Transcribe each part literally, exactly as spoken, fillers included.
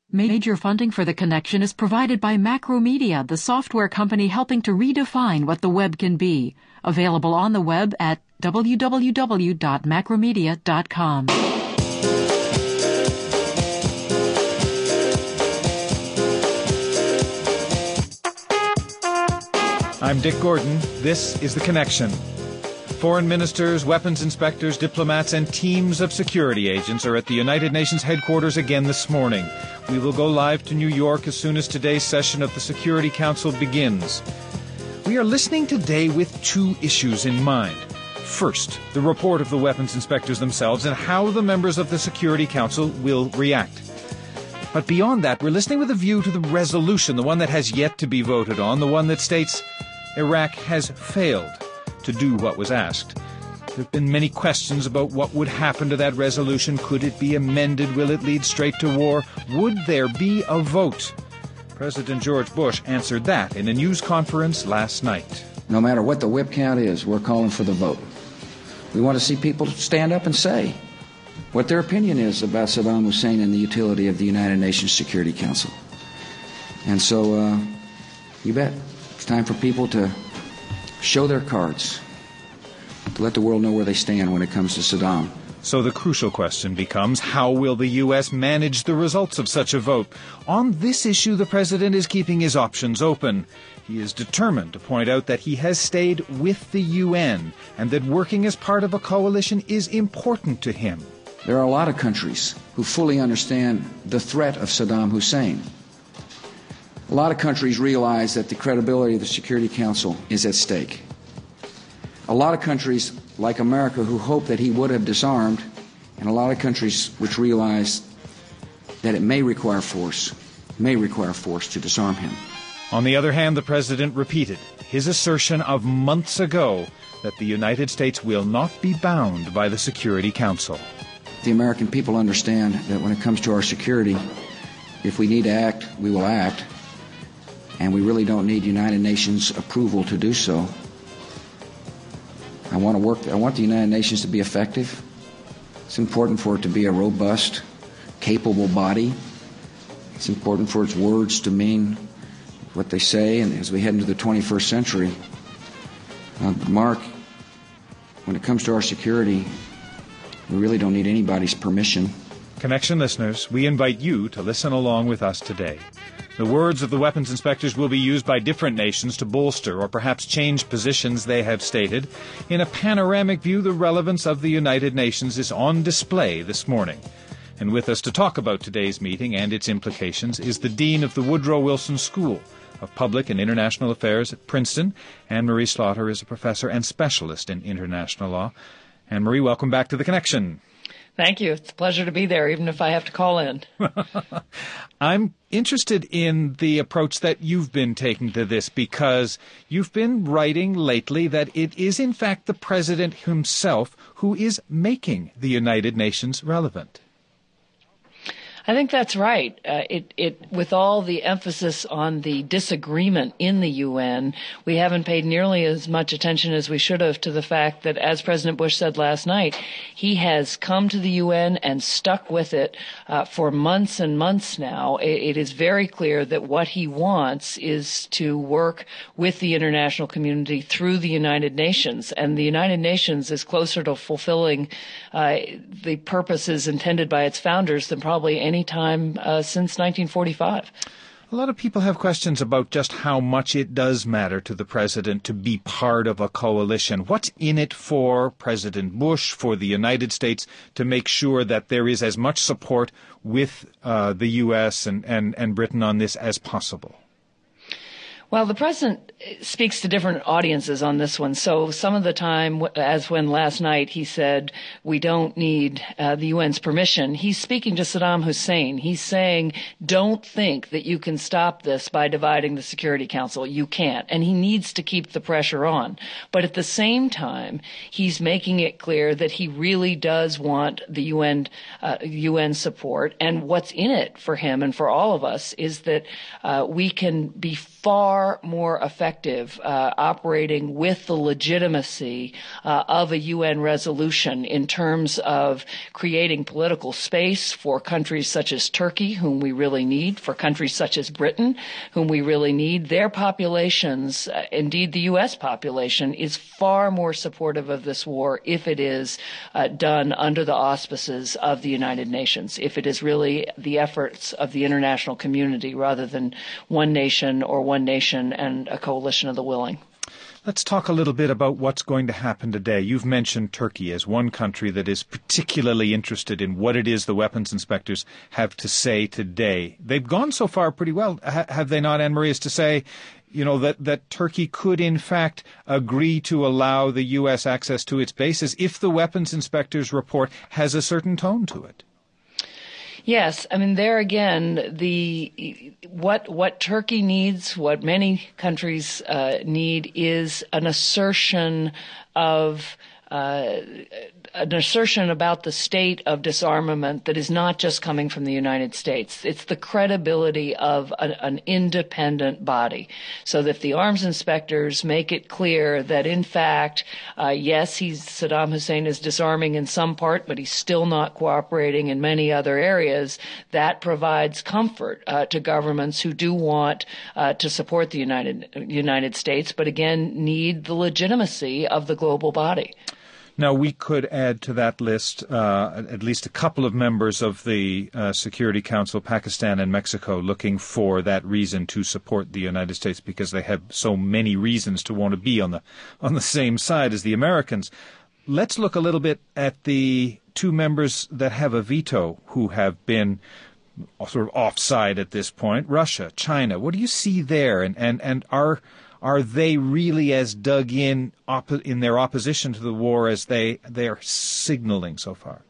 Major funding for The Connection is provided by Macromedia, the software company helping to redefine what the web can be. Available on the web at w w w dot macromedia dot com. I'm Dick Gordon. This is The Connection. Foreign ministers, weapons inspectors, diplomats, and teams of security agents are at the United Nations headquarters again this morning. We will go live to New York as soon as today's session of the Security Council begins. We are listening today with two issues in mind. First, the report of the weapons inspectors themselves and how the members of the Security Council will react. But beyond that, we're listening with a view to the resolution, the one that has yet to be voted on, the one that states Iraq has failed to do what was asked. There have been many questions about what would happen to that resolution. Could it be amended? Will it lead straight to war? Would there be a vote? President George Bush answered that in a news conference last night. No matter what the whip count is, we're calling for the vote. We want to see people stand up and say what their opinion is about Saddam Hussein and the utility of the United Nations Security Council. And so, uh, you bet, it's time for people to show their cards, to let the world know where they stand when it comes to Saddam. So the crucial question becomes, how will the U S manage the results of such a vote? On this issue, the president is keeping his options open. He is determined to point out that he has stayed with the U N and that working as part of a coalition is important to him. There are a lot of countries who fully understand the threat of Saddam Hussein. A lot of countries realize that the credibility of the Security Council is at stake. A lot of countries, like America, who hope that he would have disarmed, and a lot of countries which realize that it may require force, may require force to disarm him. On the other hand, the president repeated his assertion of months ago that the United States will not be bound by the Security Council. The American people understand that when it comes to our security, if we need to act, we will act. And we really don't need United Nations approval to do so. I want to work, I want the United Nations to be effective. It's important for it to be a robust, capable body. It's important for its words to mean what they say, and as we head into the twenty-first century, uh, Mark, when it comes to our security, we really don't need anybody's permission. Connection listeners, we invite you to listen along with us today. The words of the weapons inspectors will be used by different nations to bolster or perhaps change positions they have stated. In a panoramic view, the relevance of the United Nations is on display this morning. And with us to talk about today's meeting and its implications is the Dean of the Woodrow Wilson School of Public and International Affairs at Princeton. Anne-Marie Slaughter is a professor and specialist in international law. Anne-Marie, welcome back to The Connection. Thank you. It's a pleasure to be there, even if I have to call in. I'm interested in the approach that you've been taking to this because you've been writing lately that it is, in fact, the president himself who is making the United Nations relevant. I think that's right. Uh, it, it, with all the emphasis on the disagreement in the U N, we haven't paid nearly as much attention as we should have to the fact that, as President Bush said last night, he has come to the U N and stuck with it uh, for months and months now. It, it is very clear that what he wants is to work with the international community through the United Nations, and the United Nations is closer to fulfilling uh, the purposes intended by its founders than probably any time uh, since nineteen forty-five. A lot of people have questions about just how much it does matter to the president to be part of a coalition. What's in it for President Bush, for the United States, to make sure that there is as much support with uh, the U S and, and, and Britain on this as possible? Well, the president speaks to different audiences on this one. So some of the time, as when last night he said, we don't need uh, the U N's permission, he's speaking to Saddam Hussein. He's saying, don't think that you can stop this by dividing the Security Council. You can't. And he needs to keep the pressure on. But at the same time, he's making it clear that he really does want the U N, uh, U N support. And what's in it for him and for all of us is that uh, we can be far far more effective uh, operating with the legitimacy uh, of a U N resolution in terms of creating political space for countries such as Turkey, whom we really need, for countries such as Britain, whom we really need. Their populations, uh, indeed the U S population, is far more supportive of this war if it is uh, done under the auspices of the United Nations, if it is really the efforts of the international community rather than one nation or one nation and a coalition of the willing. Let's talk a little bit about what's going to happen today. You've mentioned Turkey as one country that is particularly interested in what it is the weapons inspectors have to say today. They've gone so far pretty well, ha- have they not, Anne-Marie, as to say, you know, that, that Turkey could in fact agree to allow the U S access to its bases if the weapons inspectors report has a certain tone to it? Yes, I mean, there again, the what what Turkey needs, what many countries uh, need, is an assertion of uh, an assertion about the state of disarmament that is not just coming from the United States. It's the credibility of a, an independent body, so that if the arms inspectors make it clear that, in fact, uh, yes, he's Saddam Hussein is disarming in some part, but he's still not cooperating in many other areas, that provides comfort uh, to governments who do want uh, to support the United United States, but again need the legitimacy of the global body. Now, we could add to that list uh, at least a couple of members of the uh, Security Council, Pakistan and Mexico, looking for that reason to support the United States because they have so many reasons to want to be on the on the same side as the Americans. Let's look a little bit at the two members that have a veto who have been sort of offside at this point, Russia, China. What do you see there? And, and, and are... Are they really as dug in op- in their opposition to the war as they, they are signaling so far?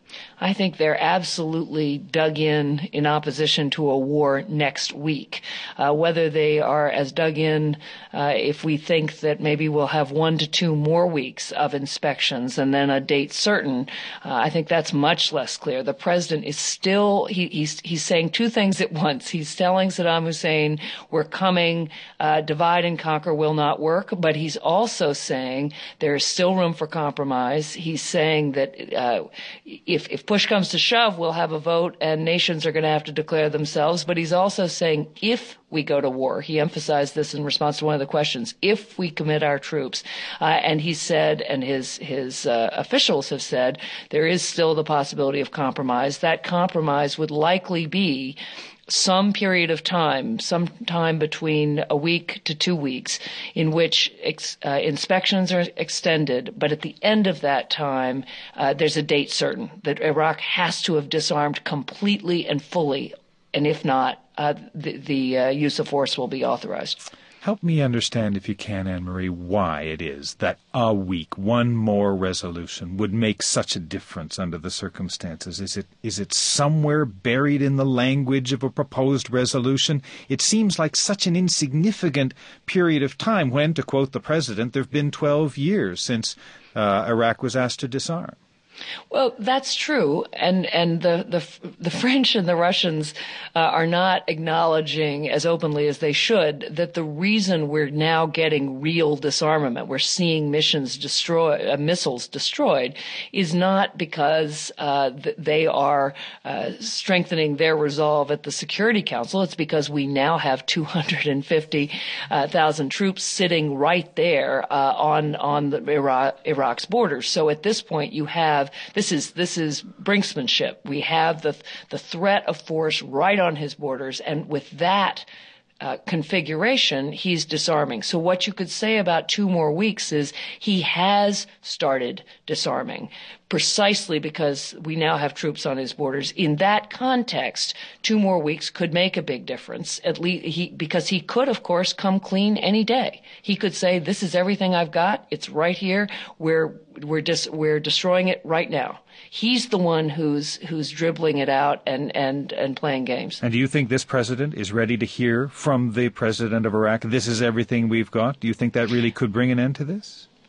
I think they're absolutely dug in in opposition to a war next week. Uh, whether they are as dug in uh, if we think that maybe we'll have one to two more weeks of inspections and then a date certain, uh, I think that's much less clear. The president is still, he, he's, he's saying two things at once. He's telling Saddam Hussein, we're coming, uh, divide and conquer will not work, but he's also saying there is still room for compromise. He's saying that uh, if, if push comes to shove, we'll have a vote and nations are going to have to declare themselves. But he's also saying if we go to war, he emphasized this in response to one of the questions, if we commit our troops, uh, and he said, and his his uh, officials have said, there is still the possibility of compromise. That compromise would likely be some period of time, some time between a week to two weeks, in which ex, uh, inspections are extended, but at the end of that time, uh, there's a date certain that Iraq has to have disarmed completely and fully, and if not, uh, the, the uh, use of force will be authorized. Help me understand, if you can, Anne-Marie, why it is that a week, one more resolution, would make such a difference under the circumstances. Is it is it somewhere buried in the language of a proposed resolution? It seems like such an insignificant period of time when, to quote the president, there have been twelve years since uh, Iraq was asked to disarm. Well, that's true, and and the the, the French and the Russians uh, are not acknowledging as openly as they should that the reason we're now getting real disarmament, we're seeing missions destroy, uh, missiles destroyed, is not because uh, th- they are uh, strengthening their resolve at the Security Council. It's because we now have two hundred fifty thousand uh, troops sitting right there uh, on on the Iraq, Iraq's borders. So at this point, you have This is this is brinksmanship. We have the the threat of force right on his borders, and with that uh, configuration, he's disarming. So what you could say about two more weeks is he has started disarming, precisely because we now have troops on his borders. In that context, two more weeks could make a big difference. At least he, because he could, of course, come clean any day. He could say, "This is everything I've got. It's right here. We're we're dis- we're destroying it right now." He's the one who's who's dribbling it out and, and, and playing games. And do you think this president is ready to hear from the president of Iraq, this is everything we've got? Do you think that really could bring an end to this?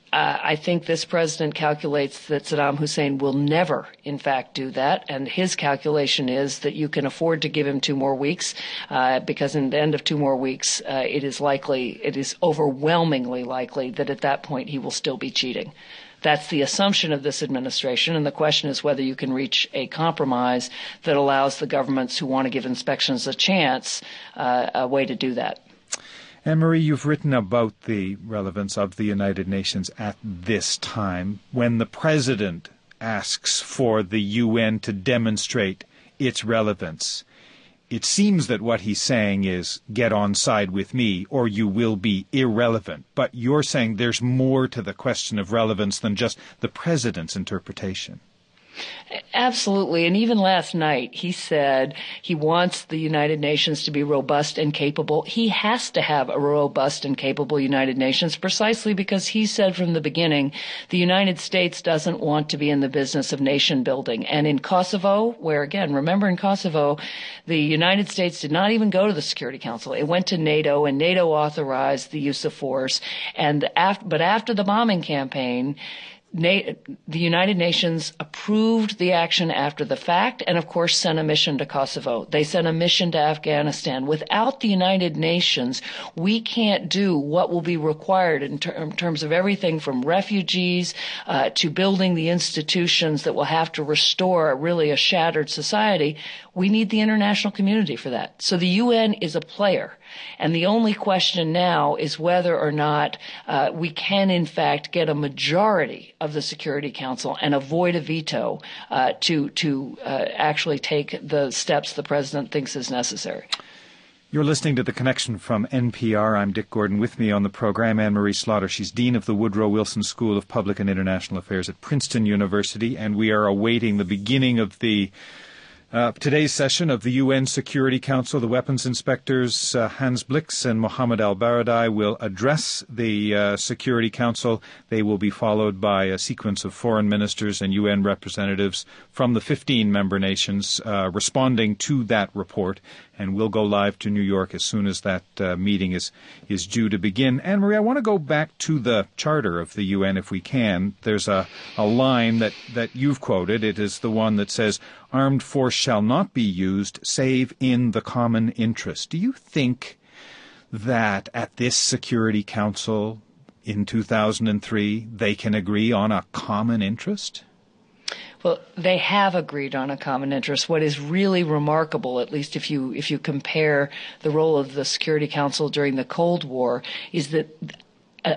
Uh, I think this president calculates that Saddam Hussein will never, in fact, do that. And his calculation is that you can afford to give him two more weeks, uh, because in the end of two more weeks, uh, it is likely, it is overwhelmingly likely that at that point he will still be cheating. That's the assumption of this administration, and the question is whether you can reach a compromise that allows the governments who want to give inspections a chance, uh, a way to do that. Anne-Marie, you've written about the relevance of the United Nations at this time, when the President asks for the U N to demonstrate its relevance. It seems that what he's saying is, get on side with me, or you will be irrelevant. But you're saying there's more to the question of relevance than just the President's interpretation. Absolutely. And even last night, he said he wants the United Nations to be robust and capable. He has to have a robust and capable United Nations precisely because he said from the beginning the United States doesn't want to be in the business of nation building. And in Kosovo, where, again, remember in Kosovo, the United States did not even go to the Security Council. It went to NATO, and NATO authorized the use of force. And after, but after the bombing campaign, the United Nations approved the action after the fact and, of course, sent a mission to Kosovo. They sent a mission to Afghanistan. Without the United Nations, we can't do what will be required in, ter- in terms of everything from refugees uh, to building the institutions that will have to restore really a shattered society. We need the international community for that. So the U N is a player. And the only question now is whether or not uh, we can, in fact, get a majority of the Security Council and avoid a veto uh, to to uh, actually take the steps the president thinks is necessary. You're listening to The Connection from N P R. I'm Dick Gordon. With me on the program, Anne-Marie Slaughter. She's Dean of the Woodrow Wilson School of Public and International Affairs at Princeton University, and we are awaiting the beginning of the Uh, today's session of the U N Security Council. The weapons inspectors, uh, Hans Blix and Mohammed al-Baradei, will address the uh, Security Council. They will be followed by a sequence of foreign ministers and U N representatives from the fifteen member nations uh, responding to that report. And we'll go live to New York as soon as that uh, meeting is, is due to begin. Anne-Marie, I want to go back to the charter of the U N if we can. There's a, a line that, that you've quoted. It is the one that says, armed force shall not be used save in the common interest. Do you think that at this Security Council in two thousand three they can agree on a common interest? Well, they have agreed on a common interest. What is really remarkable, at least if you if you compare the role of the Security Council during the Cold War, is that uh,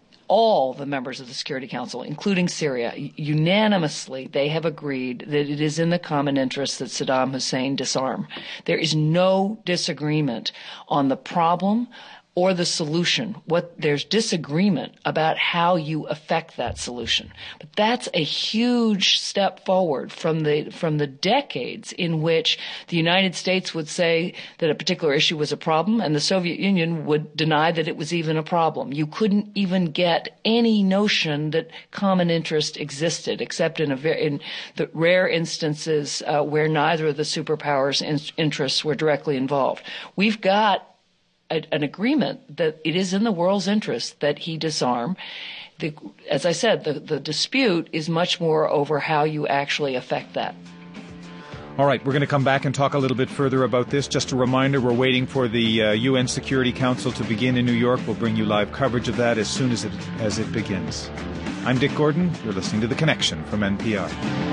all the members of the Security Council, including Syria, unanimously, they have agreed that it is in the common interest that Saddam Hussein disarm. There is no disagreement on the problem or the solution. What there's disagreement about how you affect that solution. But that's a huge step forward from the from the decades in which the United States would say that a particular issue was a problem and the Soviet Union would deny that it was even a problem. You couldn't even get any notion that common interest existed, except in a very, in the rare instances uh, where neither of the superpowers' in- interests were directly involved. We've got an agreement that it is in the world's interest that he disarm. The, as I said, the, the dispute is much more over how you actually affect that. All right, we're going to come back and talk a little bit further about this. Just a reminder, we're waiting for the uh, U N Security Council to begin in New York. We'll bring you live coverage of that as soon as it, as it begins. I'm Dick Gordon. You're listening to The Connection from N P R.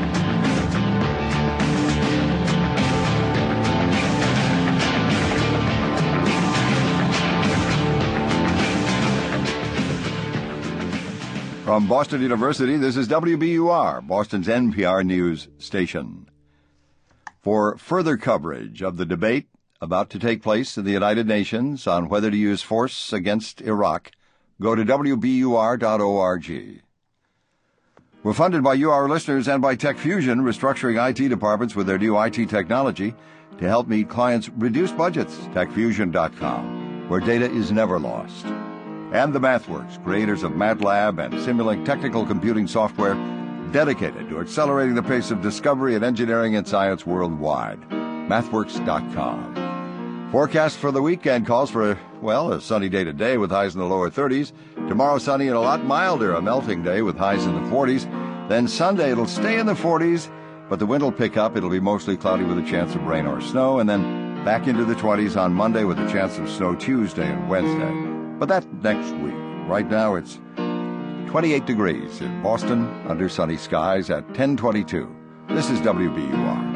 From Boston University, this is W B U R, Boston's N P R news station. For further coverage of the debate about to take place in the United Nations on whether to use force against Iraq, go to W B U R dot org. We're funded by you, our listeners, and by TechFusion, restructuring I T departments with their new I T technology to help meet clients' reduced budgets. Tech Fusion dot com, where data is never lost. And the MathWorks, creators of MATLAB and Simulink technical computing software dedicated to accelerating the pace of discovery and engineering and science worldwide. MathWorks dot com. Forecast for the weekend calls for, well, a sunny day today with highs in the lower thirties. Tomorrow, sunny and a lot milder, a melting day with highs in the forties. Then Sunday, it'll stay in the forties, but the wind will pick up. It'll be mostly cloudy with a chance of rain or snow, and then back into the twenties on Monday with a chance of snow Tuesday and Wednesday. But that's next week. Right now, it's twenty-eight degrees in Boston under sunny skies at ten twenty-two. This is W B U R.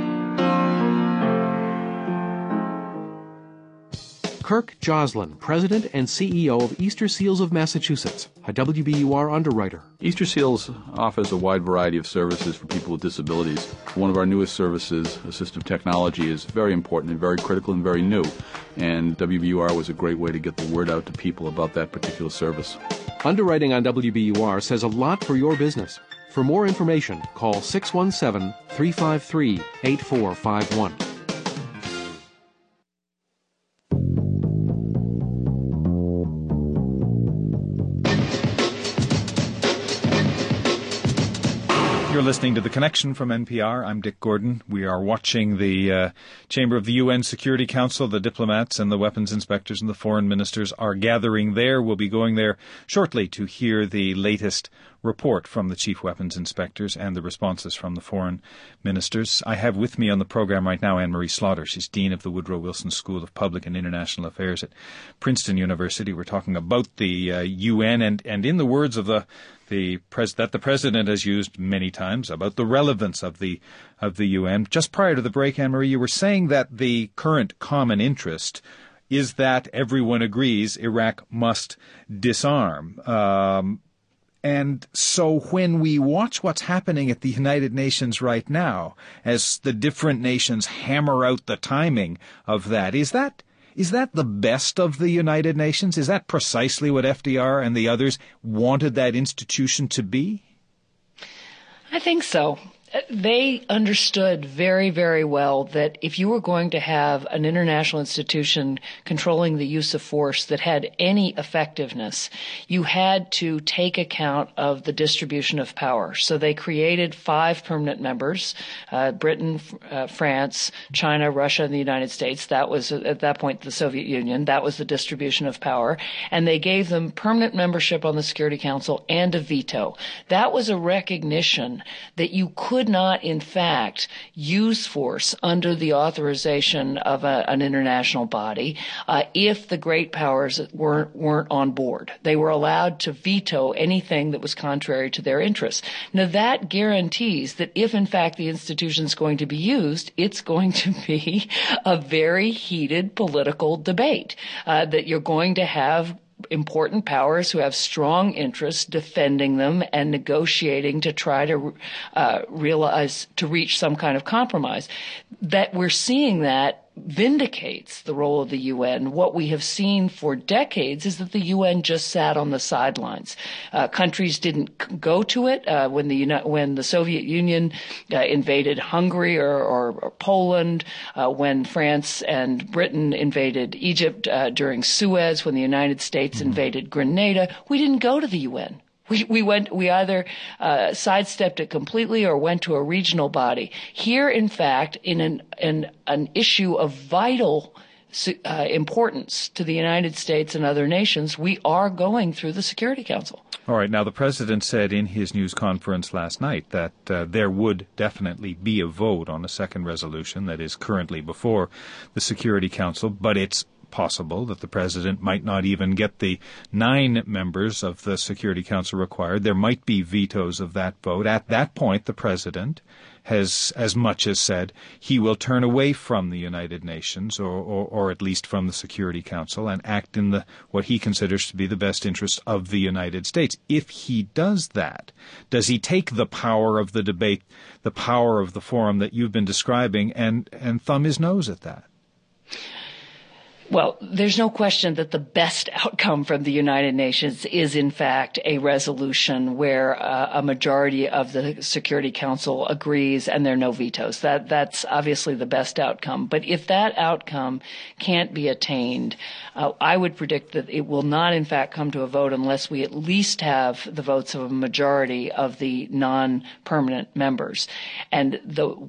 Kirk Joslin, President and C E O of Easter Seals of Massachusetts, a W B U R underwriter. Easter Seals offers a wide variety of services for people with disabilities. One of our newest services, assistive technology, is very important and very critical and very new. And W B U R was a great way to get the word out to people about that particular service. Underwriting on W B U R says a lot for your business. For more information, call six one seven, three five three, eight four five one. You're listening to The Connection from N P R. I'm Dick Gordon. We are watching the uh, chamber of the U N Security Council. The diplomats and the weapons inspectors and the foreign ministers are gathering there. We'll be going there shortly to hear the latest report from the chief weapons inspectors and the responses from the foreign ministers. I have with me on the program right now Anne-Marie Slaughter. She's Dean of the Woodrow Wilson School of Public and International Affairs at Princeton University. We're talking about the uh, U N and, and in the words of the the pres- that the president has used many times, about the relevance of the of the U N. Just prior to the break, Anne-Marie, you were saying that the current common interest is that everyone agrees Iraq must disarm. Um, And so when we watch what's happening at the United Nations right now, as the different nations hammer out the timing of that, is that is that the best of the United Nations? Is that precisely what F D R and the others wanted that institution to be? I think so. They understood very, very well that if you were going to have an international institution controlling the use of force that had any effectiveness, you had to take account of the distribution of power. So they created five permanent members, uh, Britain, uh, France, China, Russia, and the United States. That was, at that point, the Soviet Union. That was the distribution of power. And they gave them permanent membership on the Security Council and a veto. That was a recognition that you could not, in fact, use force under the authorization of a, an international body uh, if the great powers weren't, weren't on board. They were allowed to veto anything that was contrary to their interests. Now, that guarantees that if, in fact, the institution is going to be used, it's going to be a very heated political debate, uh, that you're going to have important powers who have strong interests defending them and negotiating to try to uh, realize, to reach some kind of compromise. That we're seeing that vindicates the role of the U N. What we have seen for decades is that the U N just sat on the sidelines. Uh, countries didn't go to it uh, when the when the Soviet Union uh, invaded Hungary or, or, or Poland, uh, when France and Britain invaded Egypt uh, during Suez, when the United States mm-hmm. invaded Grenada. We didn't go to the U N. We, we went, we either uh, sidestepped it completely or went to a regional body. Here, in fact, in an, an, an issue of vital uh, importance to the United States and other nations, we are going through the Security Council. All right. Now, the president said in his news conference last night that uh, there would definitely be a vote on a second resolution that is currently before the Security Council, but it's possible that the president might not even get the nine members of the Security Council required. There might be vetoes of that vote. At that point, the president has as much as said he will turn away from the United Nations, or, or, or at least from the Security Council, and act in the what he considers to be the best interest of the United States. If he does that, does he take the power of the debate, the power of the forum that you've been describing, and, and thumb his nose at that? Well, there's no question that the best outcome from the United Nations is, in fact, a resolution where uh, a majority of the Security Council agrees and there are no vetoes. That that's obviously the best outcome. But if that outcome can't be attained, uh, I would predict that it will not, in fact, come to a vote unless we at least have the votes of a majority of the non-permanent members. And the what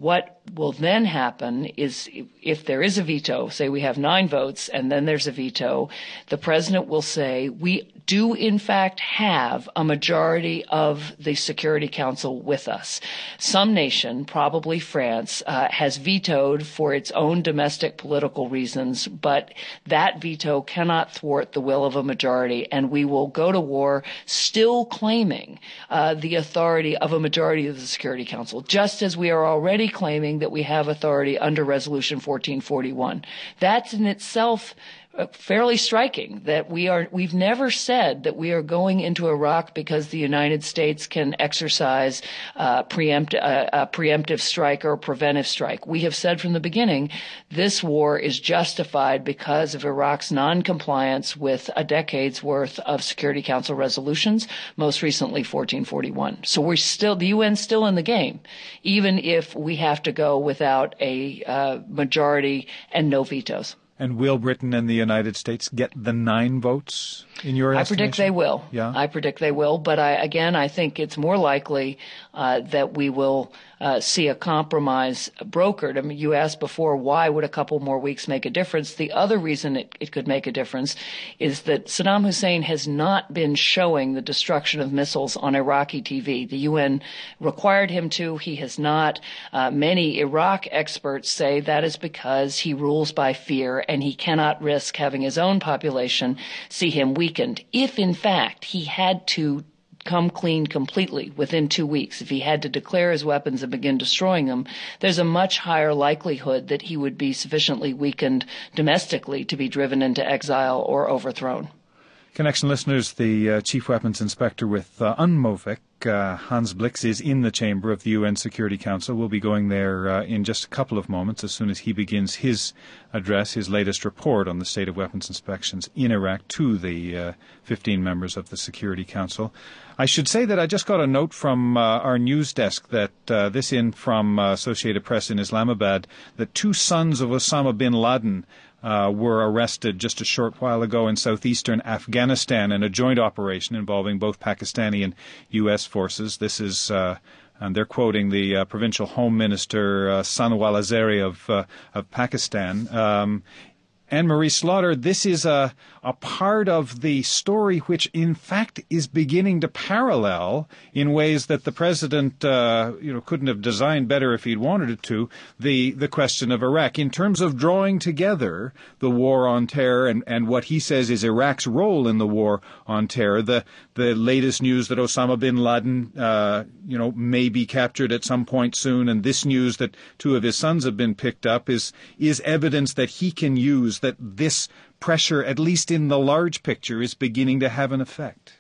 will then happen is if there is a veto, say we have nine votes and then there's a veto, the president will say, we do in fact have a majority of the Security Council with us. Some nation, probably France, uh, has vetoed for its own domestic political reasons, but that veto cannot thwart the will of a majority, and we will go to war still claiming uh, the authority of a majority of the Security Council, just as we are already claiming that we have authority under Resolution fourteen forty-one. That's in itself fairly striking, that we are, we've never said that we are going into Iraq because the United States can exercise uh, preempt, uh, a preemptive strike or a preventive strike. We have said from the beginning this war is justified because of Iraq's non-compliance with a decade's worth of Security Council resolutions, most recently fourteen forty-one. So we're still, the U N's still in the game, even if we have to go without a uh, majority and no vetoes. And will Britain and the United States get the nine votes in your estimation? I predict they will. Yeah. I predict they will. But I, again, I think it's more likely uh, that we will uh, see a compromise brokered. I mean, you asked before, why would a couple more weeks make a difference? The other reason it, it could make a difference is that Saddam Hussein has not been showing the destruction of missiles on Iraqi T V. The U N required him to. He has not. Uh, many Iraq experts say that is because he rules by fear, and he cannot risk having his own population see him weakened. If, in fact, he had to come clean completely within two weeks, if he had to declare his weapons and begin destroying them, there's a much higher likelihood that he would be sufficiently weakened domestically to be driven into exile or overthrown. Connection listeners, the uh, Chief Weapons Inspector with uh, UNMOVIC, uh, Hans Blix, is in the chamber of the U N Security Council. We'll be going there uh, in just a couple of moments as soon as he begins his address, his latest report on the state of weapons inspections in Iraq to the uh, fifteen members of the Security Council. I should say that I just got a note from uh, our news desk that uh, this in from uh, Associated Press in Islamabad, that two sons of Osama bin Laden Uh, were arrested just a short while ago in southeastern Afghanistan in a joint operation involving both Pakistani and U S forces. This is, uh, and they're quoting the uh, provincial home minister, uh, Sanwal Azari of, uh, of Pakistan. Um, Anne-Marie Slaughter, this is a, a part of the story which, in fact, is beginning to parallel in ways that the president, uh, you know, couldn't have designed better if he'd wanted it to, the, the question of Iraq. In terms of drawing together the war on terror and, and what he says is Iraq's role in the war on terror, the, the latest news that Osama bin Laden, uh, you know, may be captured at some point soon, and this news that two of his sons have been picked up is, is evidence that he can use, that this pressure, at least in the large picture, is beginning to have an effect.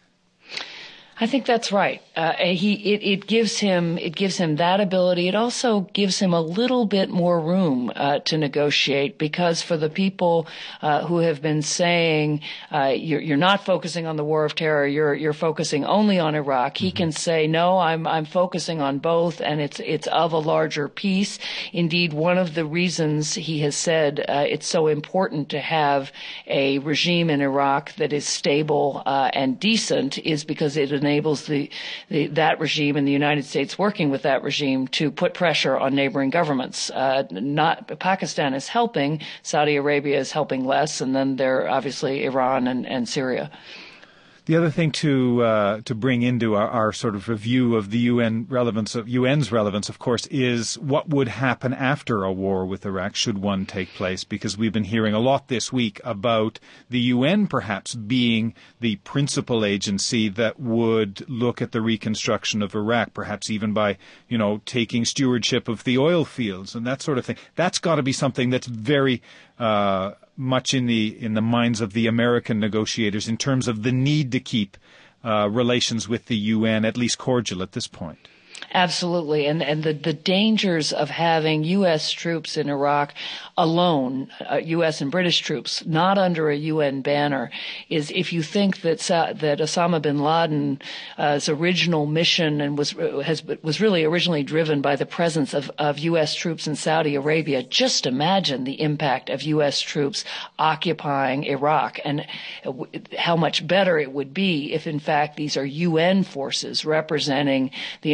I think that's right. Uh, he it, it gives him it gives him that ability. It also gives him a little bit more room uh, to negotiate, because for the people uh, who have been saying uh, you're, you're not focusing on the war of terror, you're you're focusing only on Iraq, he mm-hmm. can say no, I'm I'm focusing on both, and it's it's of a larger piece. Indeed, one of the reasons he has said uh, it's so important to have a regime in Iraq that is stable uh, and decent is because it enables the, the that regime and the United States working with that regime to put pressure on neighboring governments. Uh, not Pakistan is helping, Saudi Arabia is helping less, and then there are obviously Iran and, and Syria. The other thing to uh, to bring into our, our sort of review of the U N relevance of U N's relevance, of course, is what would happen after a war with Iraq should one take place, because we've been hearing a lot this week about the U N perhaps being the principal agency that would look at the reconstruction of Iraq, perhaps even by, you know, taking stewardship of the oil fields and that sort of thing. That's got to be something that's very uh much in the in the minds of the American negotiators in terms of the need to keep uh, relations with the U N at least cordial at this point. Absolutely. And, and the, the dangers of having U S troops in Iraq alone, uh, U S and British troops, not under a U N banner, is if you think that Sa- that Osama bin Laden's uh, original mission and was has was really originally driven by the presence of, of U S troops in Saudi Arabia, just imagine the impact of U S troops occupying Iraq, and how much better it would be if, in fact, these are U N forces representing the international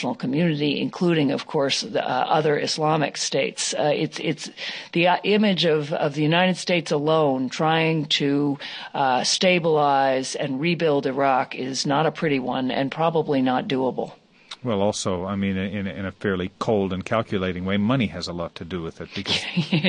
international community, including, of course, the, uh, other Islamic states. Uh, it's it's the uh, image of, of the United States alone trying to uh, stabilize and rebuild Iraq is not a pretty one and probably not doable. Well, also, I mean, in, in a fairly cold and calculating way, money has a lot to do with it. Because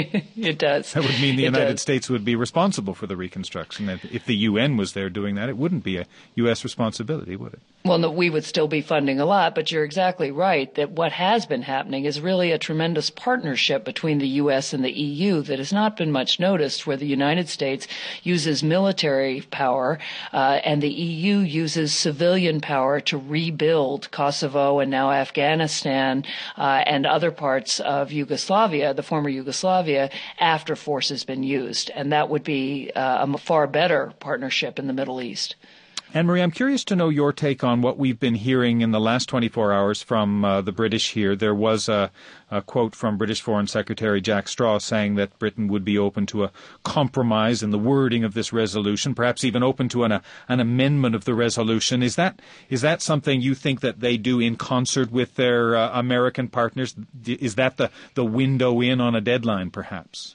it does. That would mean the it United does. States would be responsible for the reconstruction. If, if the U N was there doing that, it wouldn't be a U S responsibility, would it? Well, no, we would still be funding a lot, but you're exactly right that what has been happening is really a tremendous partnership between the U S and the E U that has not been much noticed, where the United States uses military power uh, and the E U uses civilian power to rebuild Kosovo and now Afghanistan uh, and other parts of Yugoslavia, the former Yugoslavia, after force has been used. And that would be uh, a far better partnership in the Middle East. Anne-Marie, I'm curious to know your take on what we've been hearing in the last twenty-four hours from uh, the British here. There was a, a quote from British Foreign Secretary Jack Straw saying that Britain would be open to a compromise in the wording of this resolution, perhaps even open to an, a, an amendment of the resolution. Is that is that something you think that they do in concert with their uh, American partners? Is that the, the window in on a deadline, perhaps?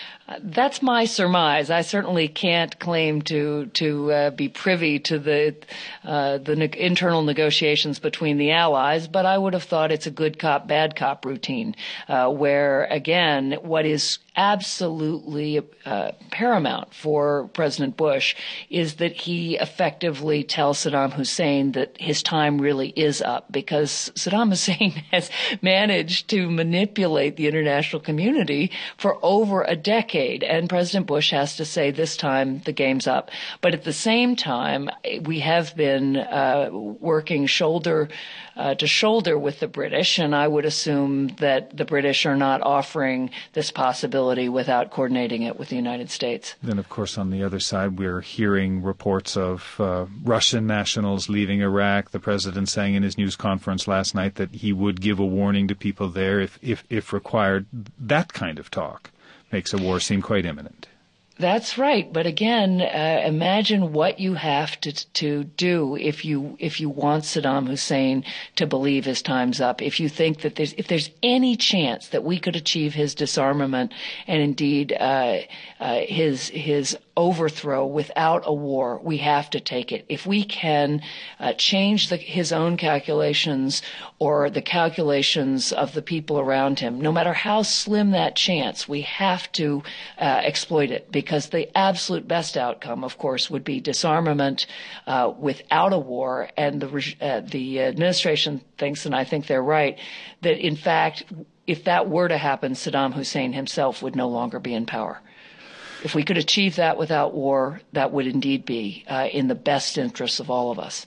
That's my surmise. I certainly can't claim to to uh, be privy to the uh, the ne- internal negotiations between the allies, but I would have thought it's a good cop, bad cop routine, uh, where again, what is absolutely uh, paramount for President Bush is that he effectively tells Saddam Hussein that his time really is up, because Saddam Hussein has managed to manipulate the international community for over a decade, and President Bush has to say this time the game's up. But at the same time, we have been uh, working shoulder uh, to shoulder with the British, and I would assume that the British are not offering this possibility without coordinating it with the United States. Then, of course, on the other side, we're hearing reports of uh, Russian nationals leaving Iraq. The president saying in his news conference last night that he would give a warning to people there if, if, if required. That kind of talk makes a war seem quite imminent. That's right, but again, uh, imagine what you have to to do if you if you want Saddam Hussein to believe his time's up. If you think that there's if there's any chance that we could achieve his disarmament and indeed uh, uh, his his overthrow without a war, we have to take it. If we can uh, change the, his own calculations or the calculations of the people around him, no matter how slim that chance, we have to uh, exploit it, because the absolute best outcome, of course, would be disarmament uh, without a war. And the, uh, the administration thinks, and I think they're right, that in fact, if that were to happen, Saddam Hussein himself would no longer be in power. If we could achieve that without war, that would indeed be uh, in the best interests of all of us.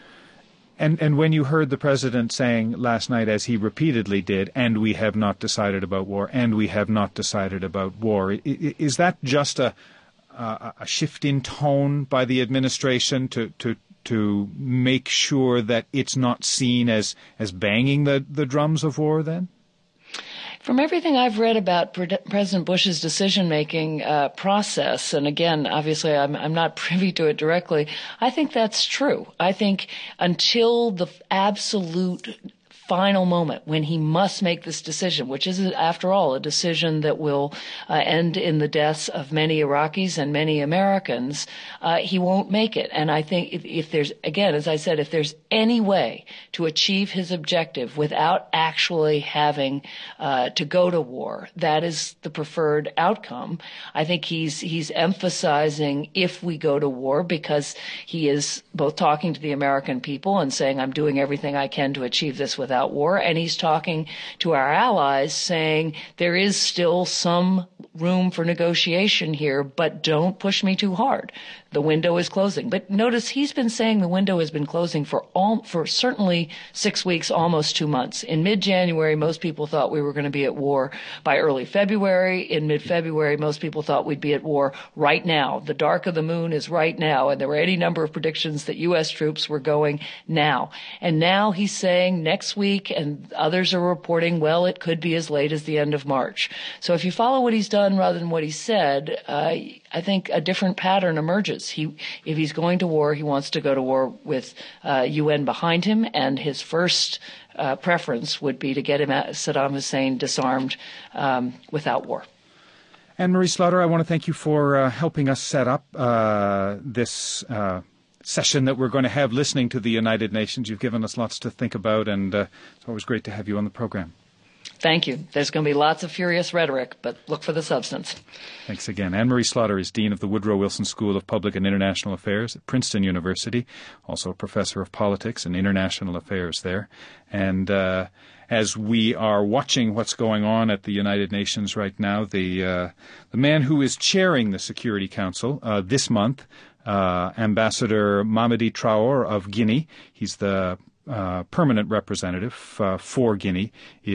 And and when you heard the president saying last night, as he repeatedly did, and we have not decided about war, and we have not decided about war, is that just a a, a shift in tone by the administration to to to make sure that it's not seen as as banging the, the drums of war then? From everything I've read about Pre- President Bush's decision-making uh, process, and again, obviously I'm, I'm not privy to it directly, I think that's true. I think until the absolute final moment when he must make this decision, which is, after all, a decision that will uh, end in the deaths of many Iraqis and many Americans, uh, he won't make it. And I think if, if there's, again, as I said, if there's any way to achieve his objective without actually having uh, to go to war, that is the preferred outcome. I think he's he's emphasizing if we go to war, because he is both talking to the American people and saying, I'm doing everything I can to achieve this without war, and he's talking to our allies saying there is still some room for negotiation here, but don't push me too hard. The window is closing. But notice he's been saying the window has been closing for all, for certainly six weeks, almost two months. In mid-January, most people thought we were going to be at war by early February. In mid-February, most people thought we'd be at war right now. The dark of the moon is right now, and there were any number of predictions that U S troops were going now. And now he's saying next week, and others are reporting, well, it could be as late as the end of March. So if you follow what he's done rather than what he said, uh, I think a different pattern emerges. He, if he's going to war, he wants to go to war with uh, U N behind him, and his first uh, preference would be to get him, Saddam Hussein disarmed um, without war. Anne-Marie Slaughter, I want to thank you for uh, helping us set up uh, this uh, session that we're going to have listening to the United Nations. You've given us lots to think about, and uh, it's always great to have you on the program. Thank you. There's going to be lots of furious rhetoric, but look for the substance. Thanks again. Anne-Marie Slaughter is Dean of the Woodrow Wilson School of Public and International Affairs at Princeton University, also a professor of politics and international affairs there. And uh, as we are watching what's going on at the United Nations right now, the uh, the man who is chairing the Security Council uh, this month, uh, Ambassador Mamadi Traore of Guinea, he's the Uh, permanent representative uh, for Guinea,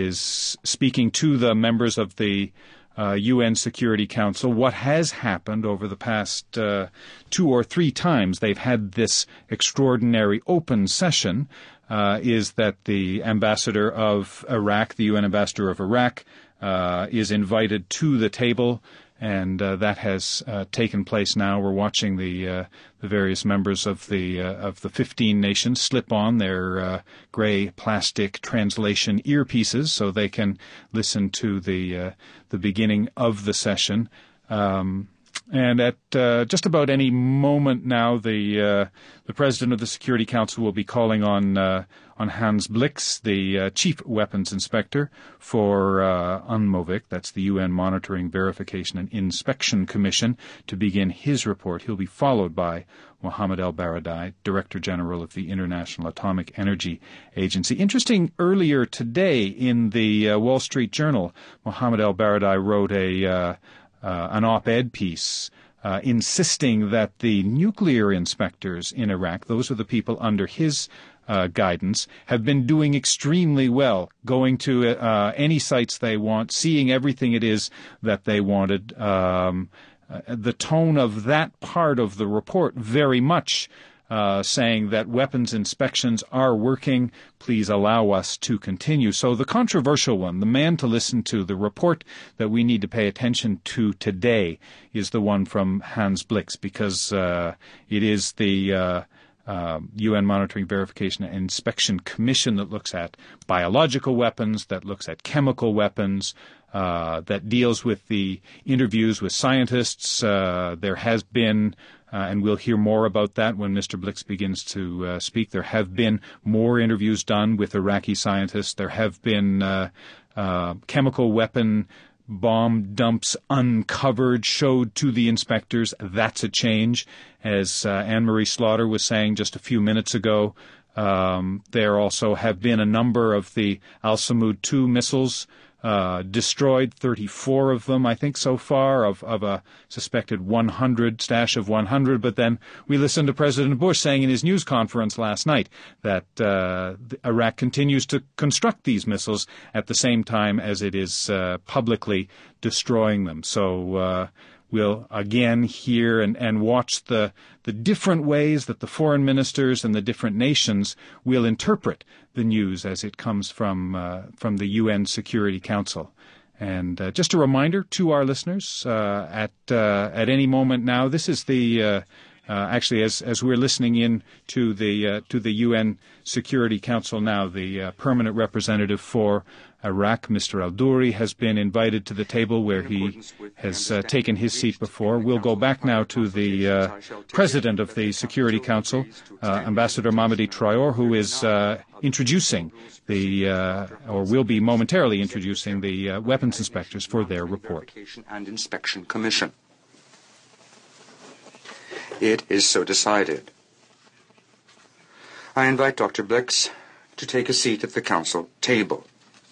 is speaking to the members of the uh, U N Security Council. What has happened over the past uh, two or three times they've had this extraordinary open session uh, is that the ambassador of Iraq, the U N ambassador of Iraq, uh, is invited to the table. And uh, that has uh, taken place now. We're watching the uh, the various members of the uh, of the fifteen nations slip on their uh, gray plastic translation earpieces so they can listen to the uh, the beginning of the session. Um, and at uh, just about any moment now, the uh, the president of the Security Council will be calling on uh, on Hans Blix, the uh, chief weapons inspector for uh, UNMOVIC, that's the U N Monitoring, Verification, and Inspection Commission, to begin his report. He'll be followed by Mohammed El-Baradei, Director General of the International Atomic Energy Agency. Interesting, earlier today in the uh, Wall Street Journal, Mohammed El-Baradei wrote a uh, uh, an op-ed piece uh, insisting that the nuclear inspectors in Iraq, those are the people under his Uh, guidance, have been doing extremely well, going to uh, any sites they want, seeing everything it is that they wanted. Um, uh, the tone of that part of the report very much uh, saying that weapons inspections are working, please allow us to continue. So the controversial one, the man to listen to, the report that we need to pay attention to today is the one from Hans Blix, because uh, it is the uh, Uh, U N Monitoring, Verification, and Inspection Commission that looks at biological weapons, that looks at chemical weapons, uh, that deals with the interviews with scientists. Uh, there has been, uh, and we'll hear more about that when Mister Blix begins to uh, speak, there have been more interviews done with Iraqi scientists. There have been uh, uh, chemical weapon bomb dumps uncovered, showed to the inspectors. That's a change. As uh, Anne-Marie Slaughter was saying just a few minutes ago, um, there also have been a number of the Al-Samud two missiles uh, destroyed, thirty-four of them, I think, so far, of, of a suspected one hundred, stash of one hundred. But then we listened to President Bush saying in his news conference last night that uh, Iraq continues to construct these missiles at the same time as it is uh, publicly destroying them. So uh, we'll again hear and, and watch the, the different ways that the foreign ministers and the different nations will interpret the news as it comes from uh, from the U N Security Council. And uh, just a reminder to our listeners, uh, at uh, at any moment now, this is the uh, uh, actually as as we're listening in to the uh, to the U N Security Council now, the uh, permanent representative for Iraq, Mister Al-Duri, has been invited to the table where he has uh, taken his seat before. We'll go back now to the uh, president of the Security Council, uh, Ambassador Mamadi Traore, who is uh, introducing the, uh, or will be momentarily introducing the uh, weapons inspectors for their report. And Inspection Commission. It is so decided. I invite Doctor Blix to take a seat at the council table.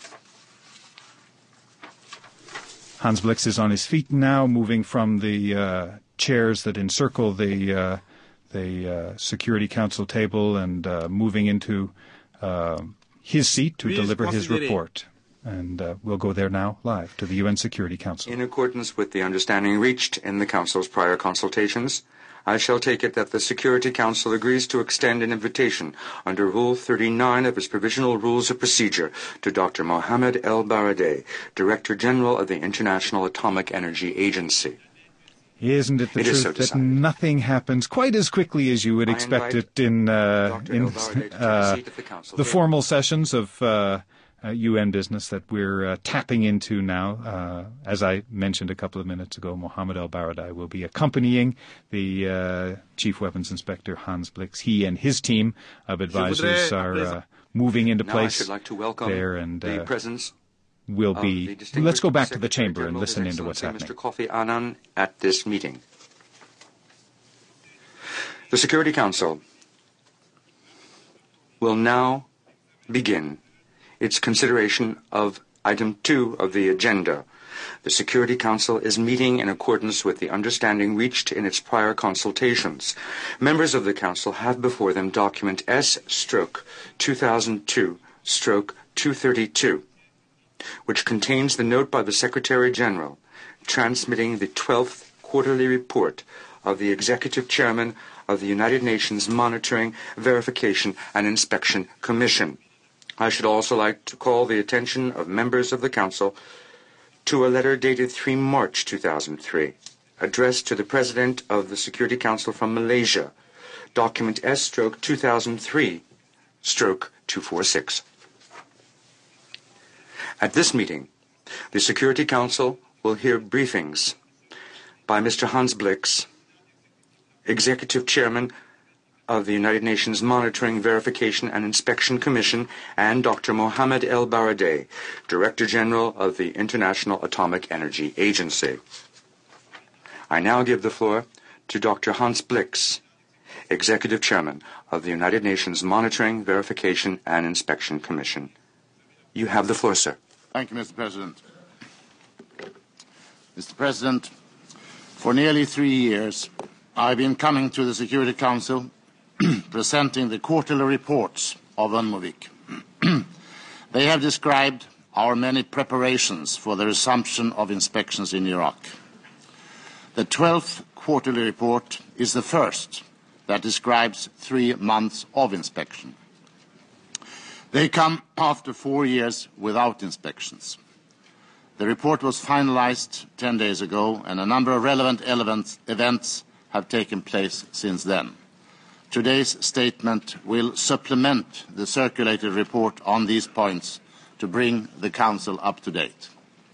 Hans Blix is on his feet now, moving from the uh, chairs that encircle the uh, the uh, Security Council table and uh, moving into uh, his seat to deliver his report. And uh, we'll go there now, live, to the U N Security Council. In accordance with the understanding reached in the Council's prior consultations, I shall take it that the Security Council agrees to extend an invitation under Rule thirty-nine of its Provisional Rules of Procedure to Doctor Mohammed El-Baradei, Director General of the International Atomic Energy Agency. Isn't it the It is truth so that nothing happens quite as quickly as you would I expect invite it in, uh, Doctor in Elbauer to take a uh, seat at the council the table. formal sessions of uh, uh, U N business that we're uh, tapping into now? Uh, as I mentioned a couple of minutes ago, Mohammed El-Baradei will be accompanying the uh, Chief Weapons Inspector Hans Blix. He and his team of advisors are uh, moving into Now place I should like to welcome there, and the uh, presence we'll of be. the distinguished Let's go back to the Secretary chamber and General, listen His into what's Excellency happening. Mister Kofi Annan at this meeting. The Security Council will now begin its consideration of item two of the agenda. The Security Council is meeting in accordance with the understanding reached in its prior consultations. Members of the Council have before them document S two thousand two two thirty-two, which contains the note by the Secretary General transmitting the twelfth quarterly report of the Executive Chairman of the United Nations Monitoring, Verification and Inspection Commission. I should also like to call the attention of members of the Council to a letter dated the third of March two thousand three, addressed to the President of the Security Council from Malaysia, document S two thousand three two forty-six. At this meeting, the Security Council will hear briefings by Mister Hans Blix, Executive Chairman of the United Nations Monitoring, Verification and Inspection Commission, and Doctor Mohammed El-Baradei, Director General of the International Atomic Energy Agency. I now give the floor to Doctor Hans Blix, Executive Chairman of the United Nations Monitoring, Verification and Inspection Commission. You have the floor, sir. Thank you, Mister President. Mister President, for nearly three years, I've been coming to the Security Council presenting the quarterly reports of UNMOVIC. They have described our many preparations for the resumption of inspections in Iraq. The twelfth quarterly report is the first that describes three months of inspection. They come after four years without inspections. The report was finalized ten days ago, and a number of relevant events have taken place since then. Today's statement will supplement the circulated report on these points to bring the Council up to date.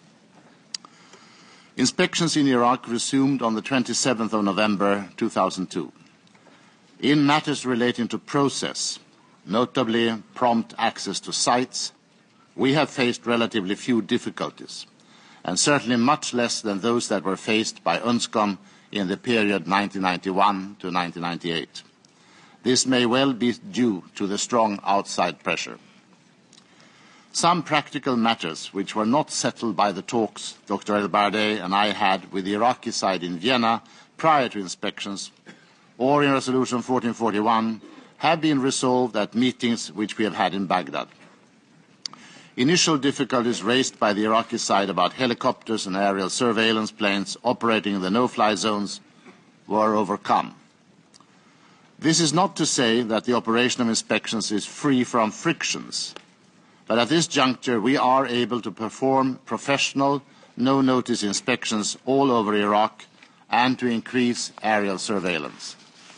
Inspections in Iraq resumed on the twenty-seventh of November two thousand two. In matters relating to process, notably prompt access to sites, we have faced relatively few difficulties, and certainly much less than those that were faced by UNSCOM in the period nineteen ninety-one to nineteen ninety-eight. This may well be due to the strong outside pressure. Some practical matters which were not settled by the talks Doctor El-Baradei and I had with the Iraqi side in Vienna prior to inspections or in Resolution fourteen forty-one have been resolved at meetings which we have had in Baghdad. Initial difficulties raised by the Iraqi side about helicopters and aerial surveillance planes operating in the no-fly zones were overcome. This is not to say that the operation of inspections is free from frictions, but at this juncture we are able to perform professional, no-notice inspections all over Iraq and to increase aerial surveillance.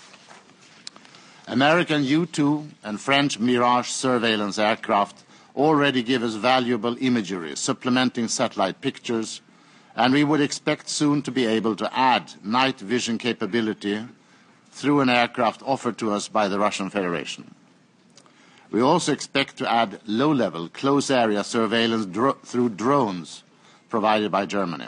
American U two and French Mirage surveillance aircraft already give us valuable imagery, supplementing satellite pictures, and we would expect soon to be able to add night vision capability through an aircraft offered to us by the Russian Federation. We also expect to add low-level, close-area surveillance dro- through drones provided by Germany.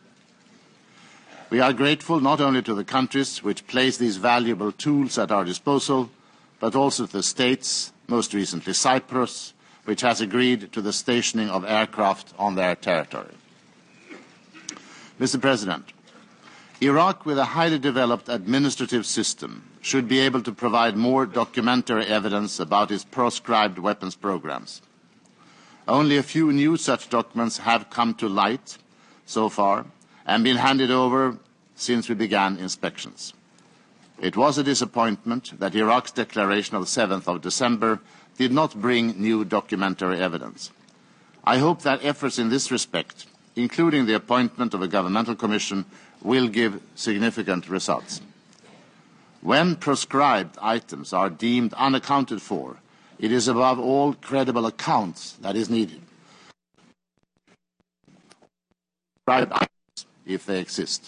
We are grateful not only to the countries which place these valuable tools at our disposal, but also to the states, most recently Cyprus, which has agreed to the stationing of aircraft on their territory. Mister President, Iraq, with a highly developed administrative system, should be able to provide more documentary evidence about its proscribed weapons programs. Only a few new such documents have come to light so far and been handed over since we began inspections. It was a disappointment that Iraq's declaration of the seventh of December did not bring new documentary evidence. I hope that efforts in this respect, including the appointment of a governmental commission, will give significant results. When proscribed items are deemed unaccounted for, it is above all credible accounts that is needed. Proscribed items, if they exist.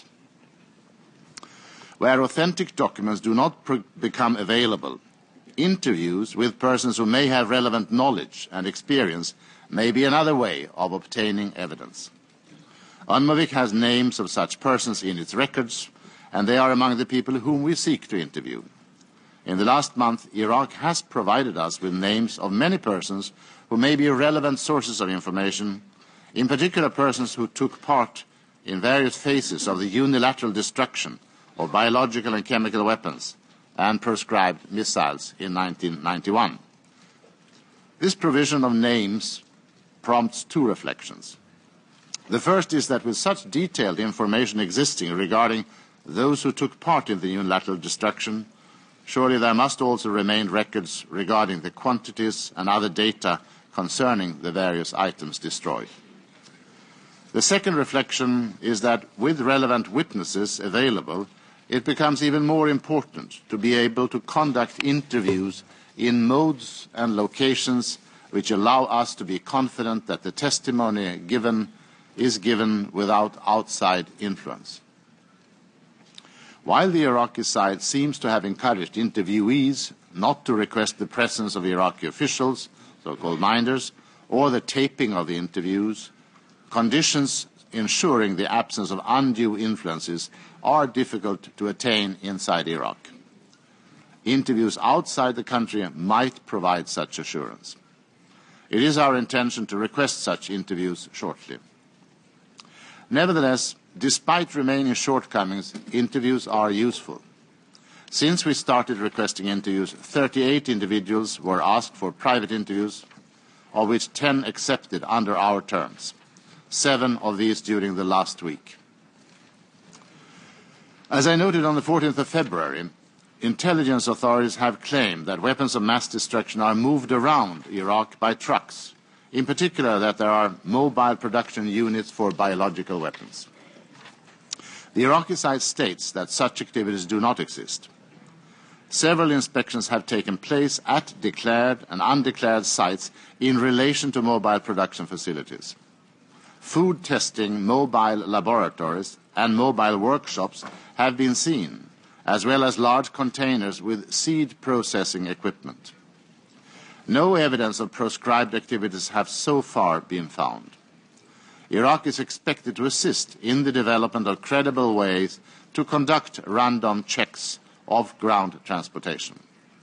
Where authentic documents do not become available, interviews with persons who may have relevant knowledge and experience may be another way of obtaining evidence. UNMOVIC has names of such persons in its records, and they are among the people whom we seek to interview. In the last month, Iraq has provided us with names of many persons who may be relevant sources of information, in particular persons who took part in various phases of the unilateral destruction of biological and chemical weapons and proscribed missiles in nineteen ninety-one. This provision of names prompts two reflections. The first is that with such detailed information existing regarding those who took part in the unilateral destruction, surely there must also remain records regarding the quantities and other data concerning the various items destroyed. The second reflection is that with relevant witnesses available, it becomes even more important to be able to conduct interviews in modes and locations which allow us to be confident that the testimony given is given without outside influence. While the Iraqi side seems to have encouraged interviewees not to request the presence of Iraqi officials, so-called minders, or the taping of the interviews, conditions ensuring the absence of undue influences are difficult to attain inside Iraq. Interviews outside the country might provide such assurance. It is our intention to request such interviews shortly. Nevertheless, despite remaining shortcomings, interviews are useful. Since we started requesting interviews, thirty-eight individuals were asked for private interviews, of which ten accepted under our terms, seven of these during the last week. As I noted on the fourteenth of February, intelligence authorities have claimed that weapons of mass destruction are moved around Iraq by trucks, in particular that there are mobile production units for biological weapons. The Iraqi side states that such activities do not exist. Several inspections have taken place at declared and undeclared sites in relation to mobile production facilities. Food testing mobile laboratories and mobile workshops have been seen, as well as large containers with seed processing equipment. No evidence of proscribed activities have so far been found. Iraq is expected to assist in the development of credible ways to conduct random checks of ground transportation.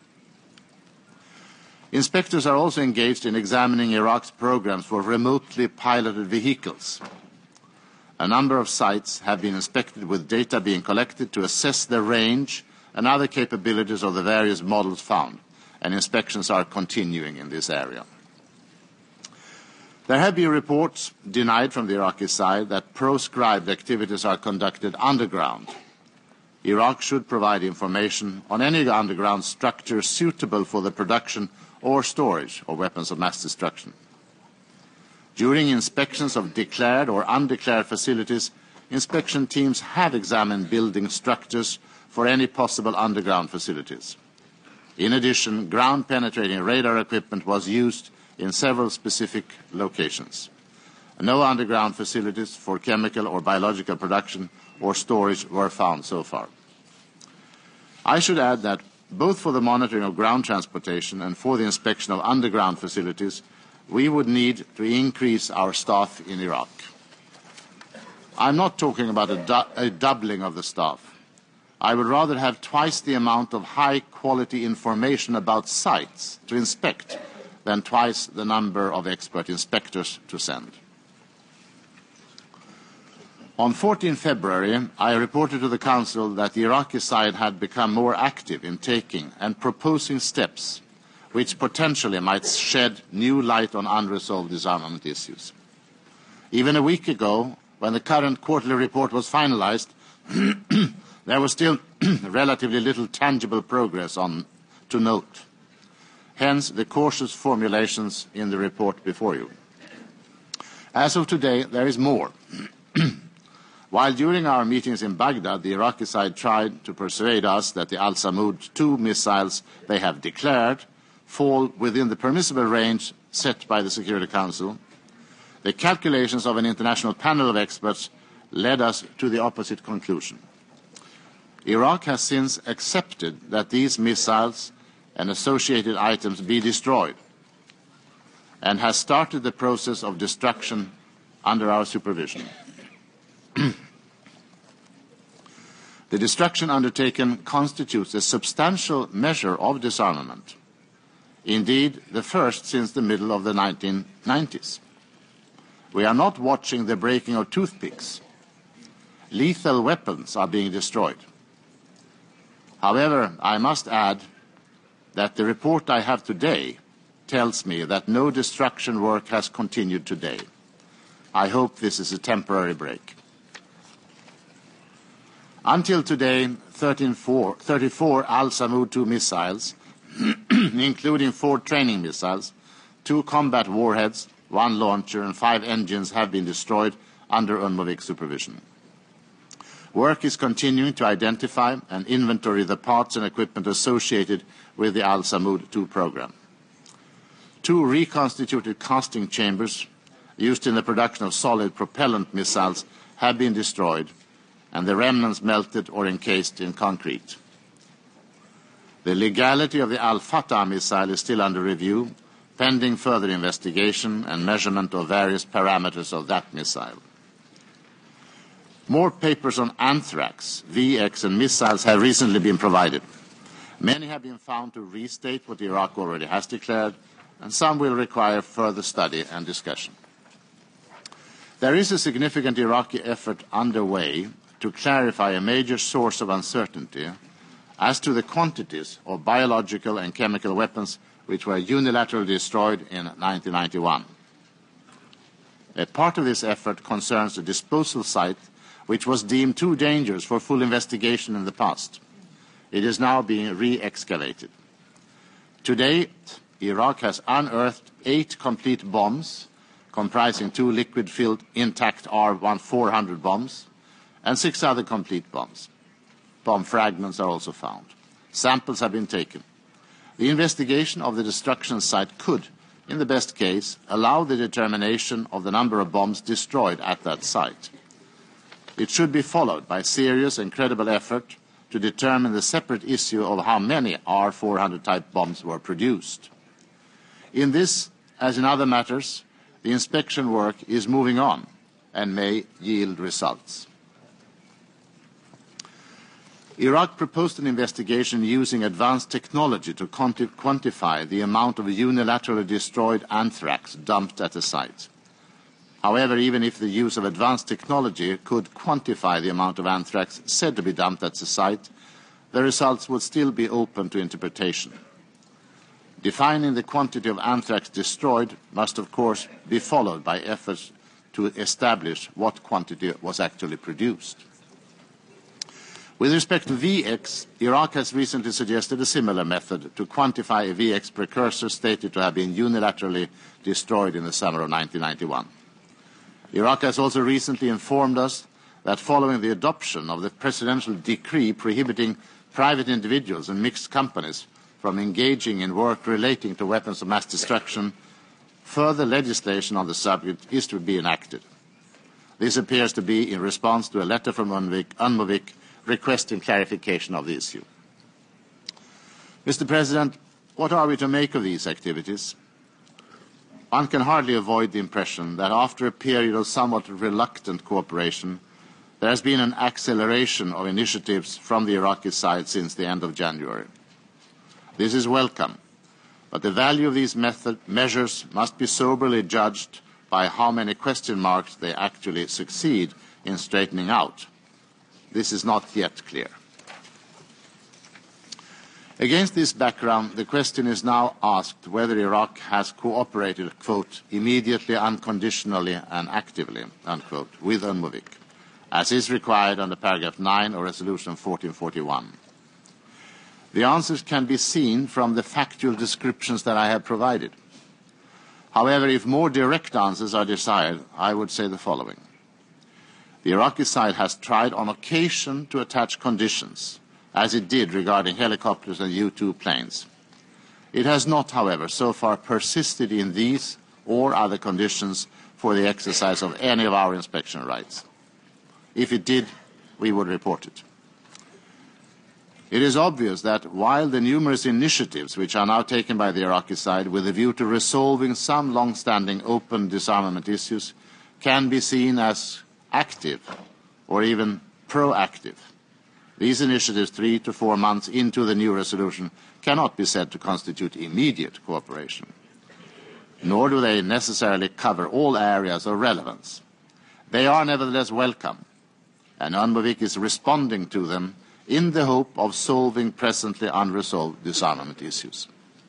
Inspectors are also engaged in examining Iraq's programs for remotely piloted vehicles. A number of sites have been inspected with data being collected to assess the range and other capabilities of the various models found, and inspections are continuing in this area. There have been reports denied from the Iraqi side that proscribed activities are conducted underground. Iraq should provide information on any underground structure suitable for the production or storage of weapons of mass destruction. During inspections of declared or undeclared facilities, inspection teams have examined building structures for any possible underground facilities. In addition, ground-penetrating radar equipment was used in several specific locations. No underground facilities for chemical or biological production or storage were found so far. I should add that both for the monitoring of ground transportation and for the inspection of underground facilities, we would need to increase our staff in Iraq. I'm not talking about a, du- a doubling of the staff. I would rather have twice the amount of high-quality information about sites to inspect than twice the number of expert inspectors to send. On fourteenth February, I reported to the Council that the Iraqi side had become more active in taking and proposing steps which potentially might shed new light on unresolved disarmament issues. Even a week ago, when the current quarterly report was finalized, there was still relatively little tangible progress on to note. Hence, the cautious formulations in the report before you. As of today, there is more. While during our meetings in Baghdad, the Iraqi side tried to persuade us that the Al-Samud two missiles they have declared fall within the permissible range set by the Security Council, the calculations of an international panel of experts led us to the opposite conclusion. Iraq has since accepted that these missiles and associated items be destroyed and has started the process of destruction under our supervision. The destruction undertaken constitutes a substantial measure of disarmament, indeed the first since the middle of the nineteen nineties. We are not watching the breaking of toothpicks. Lethal weapons are being destroyed. However, I must add that the report I have today tells me that no destruction work has continued today. I hope this is a temporary break. Until today, thirty-four Al-Samud two missiles, including four training missiles, two combat warheads, one launcher, and five engines have been destroyed under UNMOVIC supervision. Work is continuing to identify and inventory the parts and equipment associated with the Al-Samud two program. Two reconstituted casting chambers used in the production of solid propellant missiles have been destroyed, and the remnants melted or encased in concrete. The legality of the Al-Fatah missile is still under review, pending further investigation and measurement of various parameters of that missile. More papers on anthrax, V X, and missiles have recently been provided. Many have been found to restate what Iraq already has declared, and some will require further study and discussion. There is a significant Iraqi effort underway to clarify a major source of uncertainty as to the quantities of biological and chemical weapons which were unilaterally destroyed in nineteen ninety-one. A part of this effort concerns a disposal site which was deemed too dangerous for full investigation in the past. It is now being re-excavated. To date, Iraq has unearthed eight complete bombs, comprising two liquid-filled intact R four hundred bombs, and six other complete bombs. Bomb fragments are also found. Samples have been taken. The investigation of the destruction site could, in the best case, allow the determination of the number of bombs destroyed at that site. It should be followed by serious and credible effort to determine the separate issue of how many R four hundred type bombs were produced. In this, as in other matters, the inspection work is moving on and may yield results. Iraq proposed an investigation using advanced technology to quanti- quantify the amount of unilaterally destroyed anthrax dumped at the site. However, even if the use of advanced technology could quantify the amount of anthrax said to be dumped at the site, the results would still be open to interpretation. Defining the quantity of anthrax destroyed must, of course, be followed by efforts to establish what quantity was actually produced. With respect to V X, Iraq has recently suggested a similar method to quantify a V X precursor stated to have been unilaterally destroyed in the summer of nineteen ninety-one. Iraq has also recently informed us that following the adoption of the presidential decree prohibiting private individuals and mixed companies from engaging in work relating to weapons of mass destruction, further legislation on the subject is to be enacted. This appears to be in response to a letter from UNMOVIC requesting clarification of the issue. Mister President, what are we to make of these activities? One can hardly avoid the impression that after a period of somewhat reluctant cooperation, there has been an acceleration of initiatives from the Iraqi side since the end of January. This is welcome, but the value of these method measures must be soberly judged by how many question marks they actually succeed in straightening out. This is not yet clear. Against this background, the question is now asked whether Iraq has cooperated, quote, immediately, unconditionally, and actively, unquote, with UNMOVIC, as is required under paragraph nine of Resolution fourteen forty-one. The answers can be seen from the factual descriptions that I have provided. However, if more direct answers are desired, I would say the following. The Iraqi side has tried on occasion to attach conditions, as it did regarding helicopters and U two planes. It has not, however, so far persisted in these or other conditions for the exercise of any of our inspection rights. If it did, we would report it. It is obvious that while the numerous initiatives which are now taken by the Iraqi side with a view to resolving some long-standing open disarmament issues can be seen as active or even proactive, these initiatives three to four months into the new resolution cannot be said to constitute immediate cooperation, nor do they necessarily cover all areas of relevance. They are nevertheless welcome, and UNMOVIC is responding to them in the hope of solving presently unresolved disarmament issues.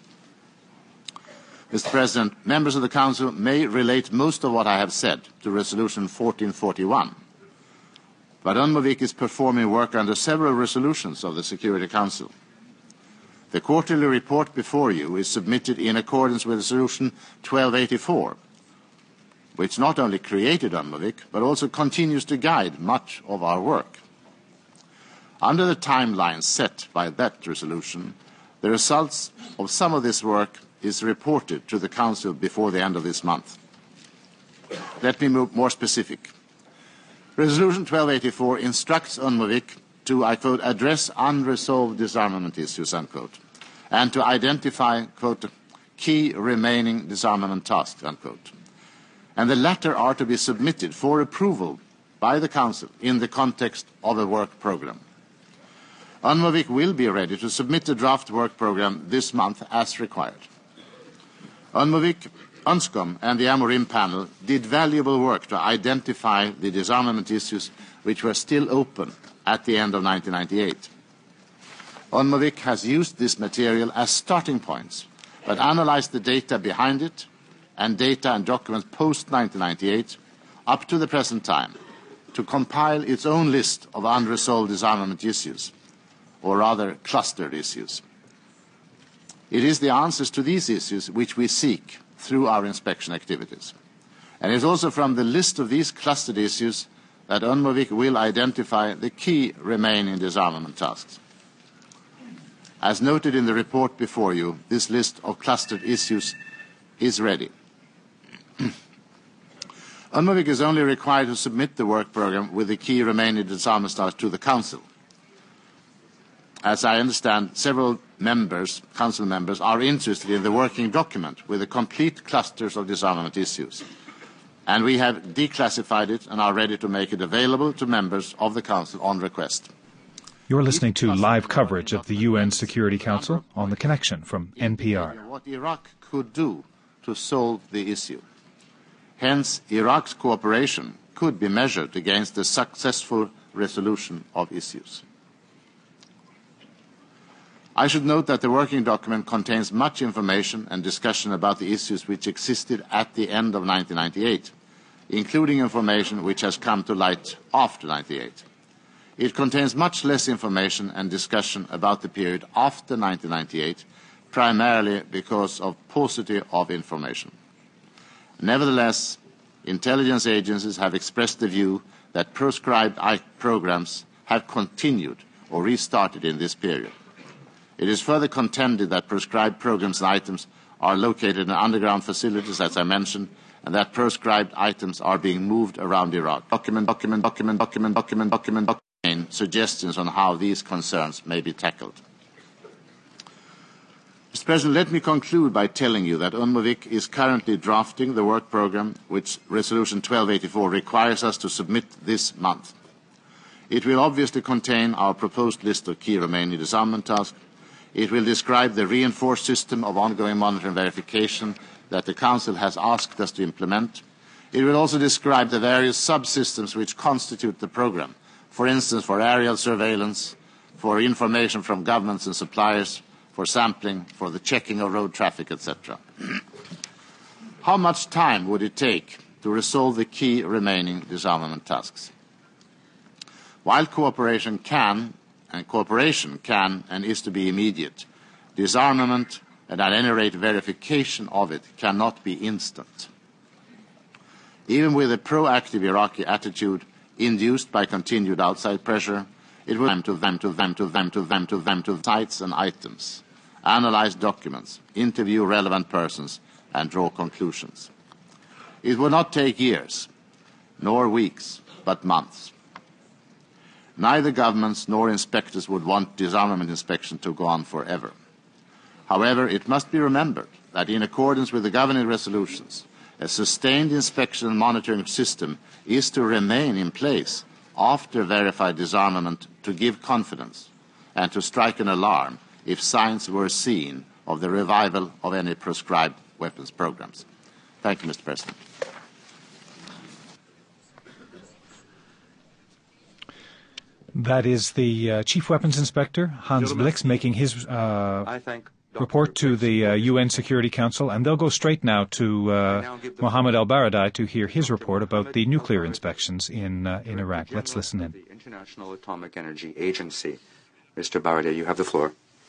Mister President, members of the Council may relate most of what I have said to Resolution fourteen forty-one, but UNMOVIC is performing work under several resolutions of the Security Council. The quarterly report before you is submitted in accordance with Resolution twelve eighty-four, which not only created UNMOVIC, but also continues to guide much of our work. Under the timeline set by that resolution, the results of some of this work is reported to the Council before the end of this month. Let me move more specific. Resolution twelve eighty-four instructs UNMOVIC to, I quote, address unresolved disarmament issues, unquote, and to identify, quote, key remaining disarmament tasks, unquote. And the latter are to be submitted for approval by the Council in the context of a work programme. UNMOVIC will be ready to submit a draft work programme this month as required. UNMOVIC, UNSCOM and the AMORIM panel did valuable work to identify the disarmament issues which were still open at the end of nineteen ninety-eight. UNMOVIC has used this material as starting points, but analysed the data behind it and data and documents post nineteen ninety-eight up to the present time to compile its own list of unresolved disarmament issues, or rather clustered issues. It is the answers to these issues which we seek through our inspection activities. And it is also from the list of these clustered issues that UNMOVIC will identify the key remaining disarmament tasks. As noted in the report before you, this list of clustered issues is ready. UNMOVIC is only required to submit the work programme with the key remaining disarmament tasks to the Council. As I understand, several members, Council members, are interested in the working document with the complete clusters of disarmament issues. And we have declassified it and are ready to make it available to members of the Council on request. You're listening to live coverage of the U N Security Council on The Connection from N P R. What Iraq could do to solve the issue. Hence, Iraq's cooperation could be measured against the successful resolution of issues. I should note that the working document contains much information and discussion about the issues which existed at the end of nineteen ninety-eight, including information which has come to light after ninety-eight. It contains much less information and discussion about the period after nineteen ninety-eight, primarily because of paucity of information. Nevertheless, intelligence agencies have expressed the view that proscribed programs have continued or restarted in this period. It is further contended that proscribed programs and items are located in underground facilities, as I mentioned, and that proscribed items are being moved around Iraq. Document, document, document, document, document, document, document, suggestions on how these concerns may be tackled. Mister President, let me conclude by telling you that UNMOVIC is currently drafting the work programme which Resolution twelve eighty-four requires us to submit this month. It will obviously contain our proposed list of key remaining disarmament tasks. It will describe the reinforced system of ongoing monitoring and verification that the Council has asked us to implement. It will also describe the various subsystems which constitute the programme, for instance, for aerial surveillance, for information from governments and suppliers, for sampling, for the checking of road traffic, et cetera. How much time would it take to resolve the key remaining disarmament tasks? While cooperation can and cooperation can and is to be immediate, disarmament and at any rate verification of it cannot be instant. Even with a proactive Iraqi attitude, induced by continued outside pressure, it will to them to them to them to them to them to sites and items, analyze documents, interview relevant persons, and draw conclusions. It will not take years, nor weeks, but months. Neither governments nor inspectors would want disarmament inspection to go on forever. However, it must be remembered that in accordance with the governing resolutions, a sustained inspection and monitoring system is to remain in place after verified disarmament to give confidence and to strike an alarm if signs were seen of the revival of any proscribed weapons programs. Thank you, Mister President. That is the uh, Chief Weapons Inspector, Hans Blix, making his uh, I thank report to the uh, U N Security Council, and they'll go straight now to uh, Mohammed al-Baradei to hear his report about the nuclear inspections in uh, in Iraq. Let's listen in. The International Atomic Energy Agency. Mister Baradei, you have the floor.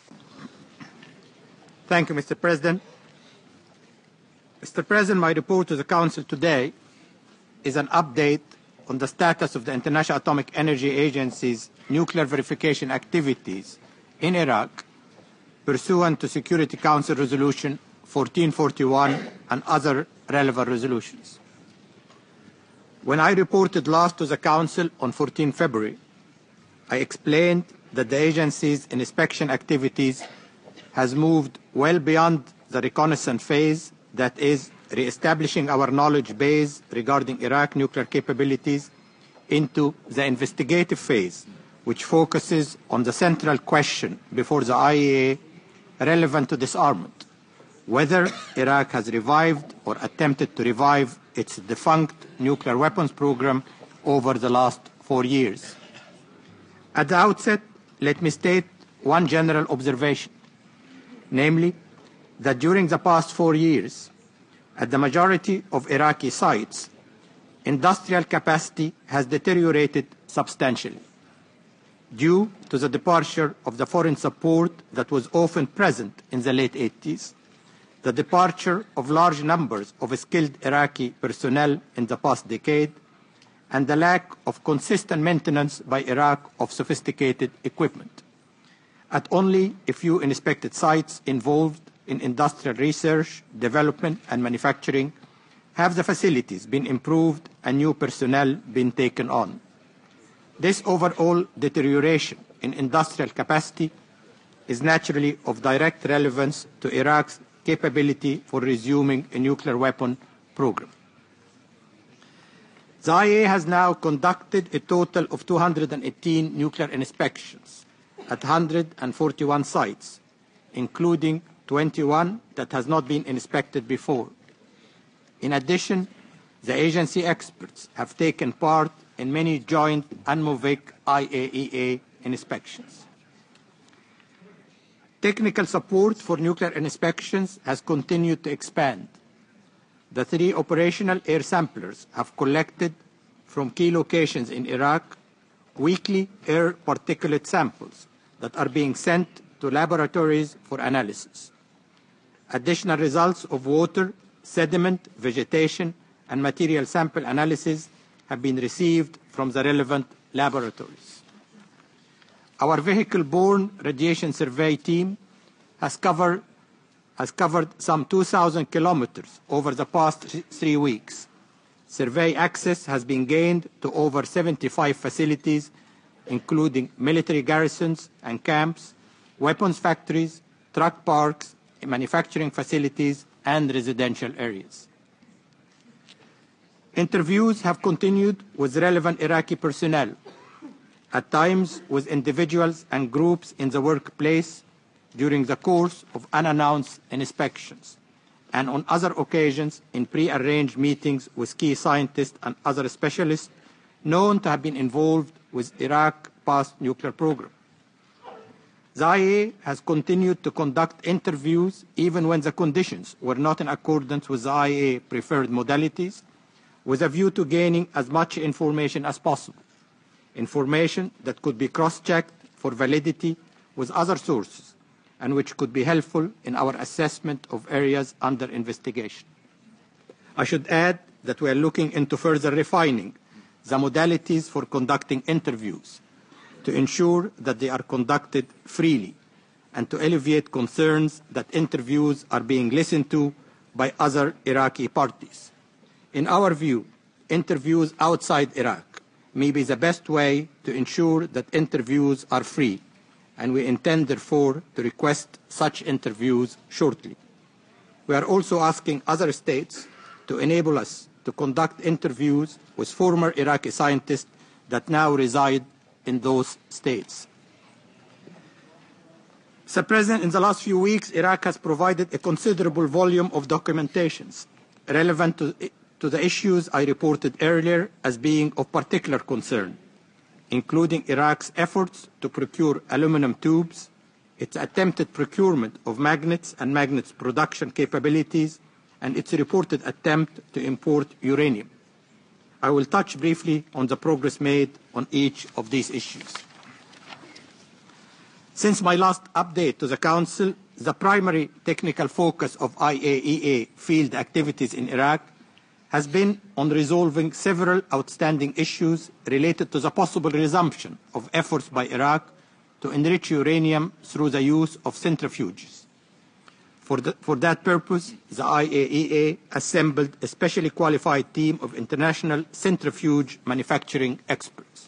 Thank you, Mister President. Mister President, my report to the Council today is an update on the status of the International Atomic Energy Agency's nuclear verification activities in Iraq pursuant to Security Council Resolution fourteen forty-one and other relevant resolutions. When I reported last to the Council on fourteenth February, I explained that the agency's inspection activities has moved well beyond the reconnaissance phase, that is, re-establishing our knowledge base regarding Iraq nuclear capabilities, into the investigative phase, which focuses on the central question before the I A E A relevant to disarmament, whether Iraq has revived or attempted to revive its defunct nuclear weapons program over the last four years. At the outset, let me state one general observation, namely that during the past four years, at the majority of Iraqi sites, industrial capacity has deteriorated substantially due to the departure of the foreign support that was often present in the late eighties, the departure of large numbers of skilled Iraqi personnel in the past decade, and the lack of consistent maintenance by Iraq of sophisticated equipment. At only a few inspected sites involved in industrial research, development, and manufacturing have the facilities been improved and new personnel been taken on. This overall deterioration in industrial capacity is naturally of direct relevance to Iraq's capability for resuming a nuclear weapon program. The I A E A has now conducted a total of two hundred eighteen nuclear inspections at one hundred forty-one sites, including twenty-one that has not been inspected before. In addition, the agency experts have taken part in many joint UNMOVIC I A E A inspections. Technical support for nuclear inspections has continued to expand. The three operational air samplers have collected from key locations in Iraq weekly air particulate samples that are being sent to laboratories for analysis. Additional results of water, sediment, vegetation, and material sample analysis have been received from the relevant laboratories. Our vehicle-borne radiation survey team has covered, has covered some two thousand kilometers over the past three weeks. Survey access has been gained to over seventy-five facilities, including military garrisons and camps, weapons factories, truck parks, manufacturing facilities, and residential areas. Interviews have continued with relevant Iraqi personnel, at times with individuals and groups in the workplace during the course of unannounced inspections, and on other occasions in pre-arranged meetings with key scientists and other specialists known to have been involved with Iraq's past nuclear program. The I A E A has continued to conduct interviews even when the conditions were not in accordance with the I A E A preferred modalities, with a view to gaining as much information as possible, information that could be cross-checked for validity with other sources and which could be helpful in our assessment of areas under investigation. I should add that we are looking into further refining the modalities for conducting interviews to ensure that they are conducted freely and to alleviate concerns that interviews are being listened to by other Iraqi parties. In our view, interviews outside Iraq may be the best way to ensure that interviews are free, and we intend, therefore, to request such interviews shortly. We are also asking other states to enable us to conduct interviews with former Iraqi scientists that now reside in those states. Mister President, in the last few weeks, Iraq has provided a considerable volume of documentations relevant to, to the issues I reported earlier as being of particular concern, including Iraq's efforts to procure aluminum tubes, its attempted procurement of magnets and magnets production capabilities, and its reported attempt to import uranium. I will touch briefly on the progress made on each of these issues. Since my last update to the Council, the primary technical focus of I A E A field activities in Iraq has been on resolving several outstanding issues related to the possible resumption of efforts by Iraq to enrich uranium through the use of centrifuges. For, the, for that purpose, the I A E A assembled a specially qualified team of international centrifuge manufacturing experts.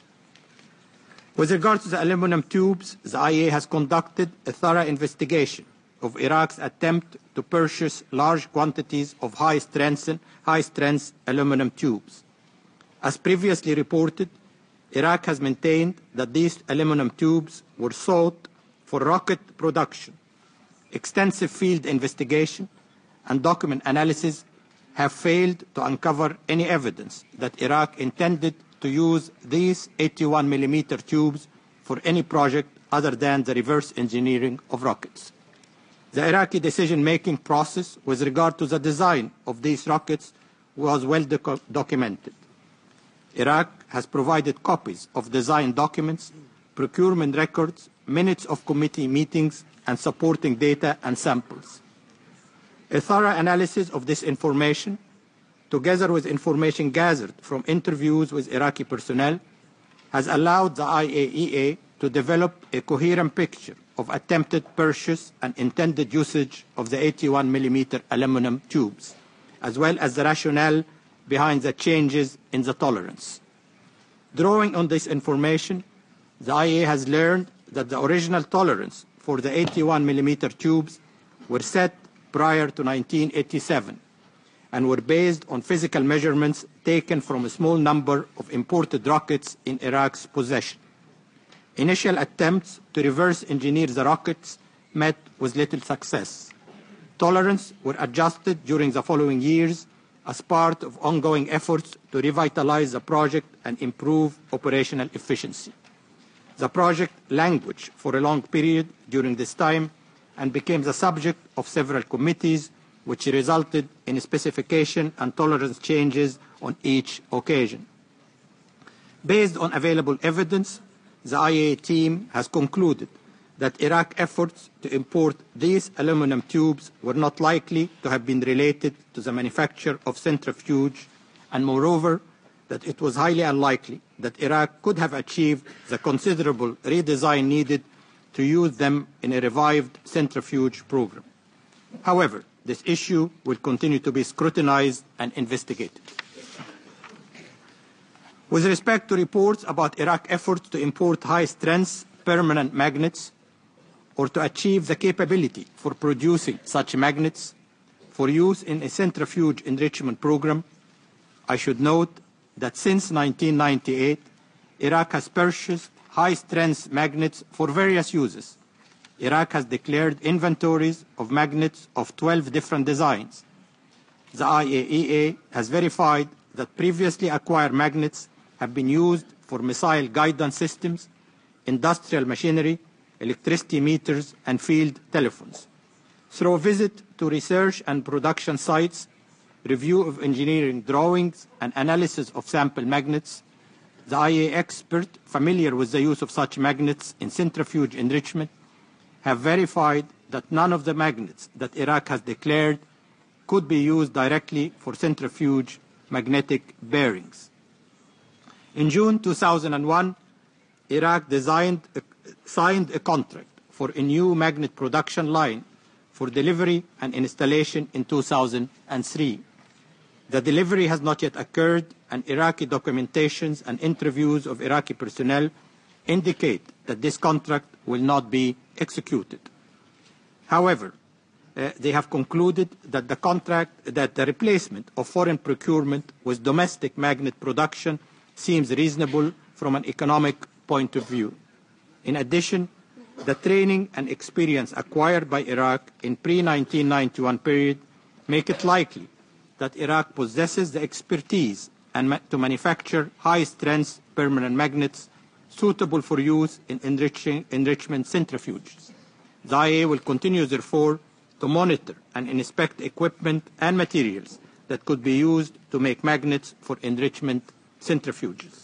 With regard to the aluminum tubes, the I A E A has conducted a thorough investigation of Iraq's attempt to purchase large quantities of high-strength high-strength aluminum tubes. As previously reported, Iraq has maintained that these aluminum tubes were sought for rocket production. Extensive field investigation and document analysis have failed to uncover any evidence that Iraq intended to use these eighty-one millimeter tubes for any project other than the reverse engineering of rockets. The Iraqi decision-making process with regard to the design of these rockets was well doc documented. Iraq has provided copies of design documents, procurement records, minutes of committee meetings, and supporting data and samples. A thorough analysis of this information, together with information gathered from interviews with Iraqi personnel, has allowed the I A E A to develop a coherent picture of attempted purchase and intended usage of the eighty-one millimeter aluminum tubes, as well as the rationale behind the changes in the tolerance. Drawing on this information, the I A E A has learned that the original tolerance for the eighty-one millimeter tubes were set prior to nineteen eighty-seven and were based on physical measurements taken from a small number of imported rockets in Iraq's possession. Initial attempts to reverse engineer the rockets met with little success. Tolerance were adjusted during the following years as part of ongoing efforts to revitalize the project and improve operational efficiency. The project languished for a long period during this time and became the subject of several committees, which resulted in specification and tolerance changes on each occasion. Based on available evidence, the I A E A team has concluded that Iraq efforts to import these aluminum tubes were not likely to have been related to the manufacture of centrifuge, and moreover, that it was highly unlikely that Iraq could have achieved the considerable redesign needed to use them in a revived centrifuge program. However, this issue will continue to be scrutinized and investigated. With respect to reports about Iraq's efforts to import high-strength permanent magnets or to achieve the capability for producing such magnets for use in a centrifuge enrichment program, I should note that since nineteen ninety-eight, Iraq has purchased high-strength magnets for various uses. Iraq has declared inventories of magnets of twelve different designs. The I A E A has verified that previously acquired magnets have been used for missile guidance systems, industrial machinery, electricity meters, and field telephones. Through a visit to research and production sites, review of engineering drawings, and analysis of sample magnets, the I A E A expert familiar with the use of such magnets in centrifuge enrichment have verified that none of the magnets that Iraq has declared could be used directly for centrifuge magnetic bearings. In June two thousand one, Iraq designed, uh, signed a contract for a new magnet production line for delivery and installation in two thousand three. The delivery has not yet occurred, and Iraqi documentations and interviews of Iraqi personnel indicate that this contract will not be executed. However, uh, they have concluded that the contract, that the replacement of foreign procurement with domestic magnet production seems reasonable from an economic point of view. In addition, the training and experience acquired by Iraq in pre nineteen ninety-one period make it likely that Iraq possesses the expertise and ma to manufacture high-strength permanent magnets suitable for use in enriching, enrichment centrifuges. The I A E A will continue, therefore, to monitor and inspect equipment and materials that could be used to make magnets for enrichment centrifuges.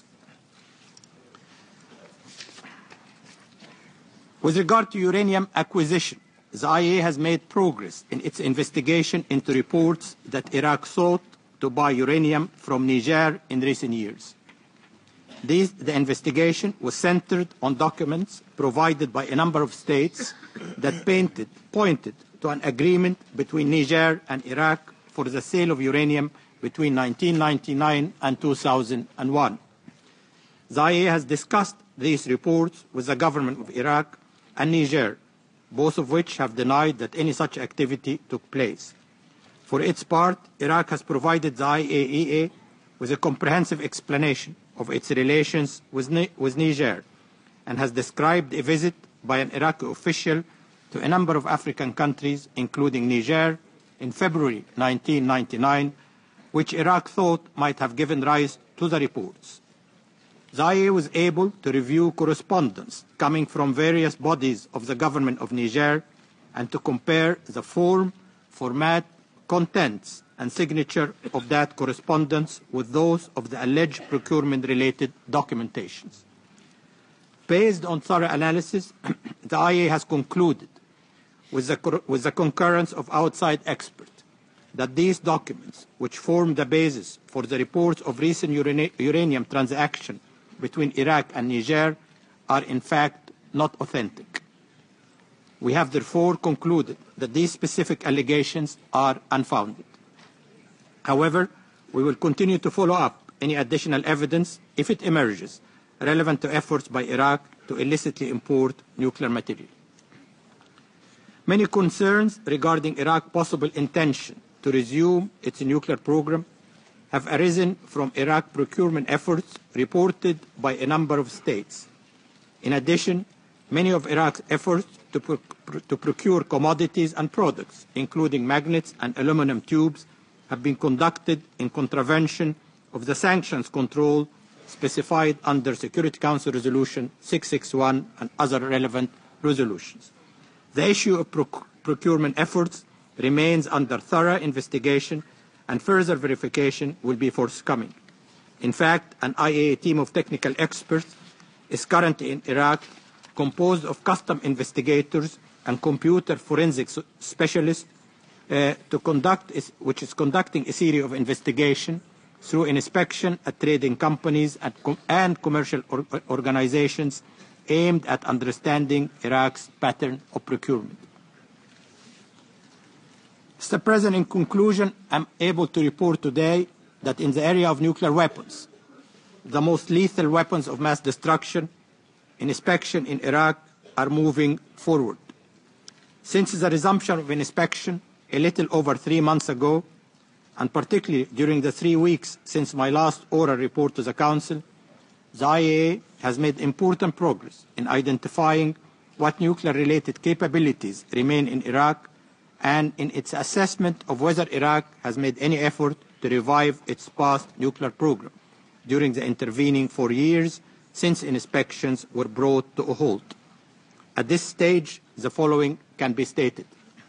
With regard to uranium acquisition, the I A E A has made progress in its investigation into reports that Iraq sought to buy uranium from Niger in recent years. These, the investigation was centered on documents provided by a number of states that painted, pointed to an agreement between Niger and Iraq for the sale of uranium between nineteen ninety-nine and two thousand one. The I A E A has discussed these reports with the government of Iraq and Niger, both of which have denied that any such activity took place. For its part, Iraq has provided the I A E A with a comprehensive explanation of its relations with, Ni with Niger, and has described a visit by an Iraqi official to a number of African countries, including Niger, in February nineteen ninety-nine, which Iraq thought might have given rise to the reports. The I A E A was able to review correspondence coming from various bodies of the government of Niger and to compare the form, format, contents, and signature of that correspondence with those of the alleged procurement-related documentations. Based on thorough analysis, the I A E A has concluded, with the, with the concurrence of outside experts, that these documents, which form the basis for the reports of recent urani uranium transactions between Iraq and Niger, are in fact not authentic. We have therefore concluded that these specific allegations are unfounded. However, we will continue to follow up any additional evidence, if it emerges, relevant to efforts by Iraq to illicitly import nuclear material. Many concerns regarding Iraq's possible intention to resume its nuclear program have arisen from Iraq procurement efforts reported by a number of states. In addition, many of Iraq's efforts to, pro to procure commodities and products, including magnets and aluminum tubes, have been conducted in contravention of the sanctions control specified under Security Council Resolution six sixty-one and other relevant resolutions. The issue of proc procurement efforts remains under thorough investigation, and further verification will be forthcoming. In fact, an I A E A team of technical experts is currently in Iraq, composed of custom investigators and computer forensics specialists, uh, to conduct is, which is conducting a series of investigation through inspection at trading companies and, com and commercial or organizations aimed at understanding Iraq's pattern of procurement. Mister President, in conclusion, I am able to report today that in the area of nuclear weapons, the most lethal weapons of mass destruction, inspection in Iraq are moving forward. Since the resumption of inspection a little over three months ago, and particularly during the three weeks since my last oral report to the Council, the I A E A has made important progress in identifying what nuclear-related capabilities remain in Iraq and in its assessment of whether Iraq has made any effort to revive its past nuclear program during the intervening four years since inspections were brought to a halt. At this stage, the following can be stated.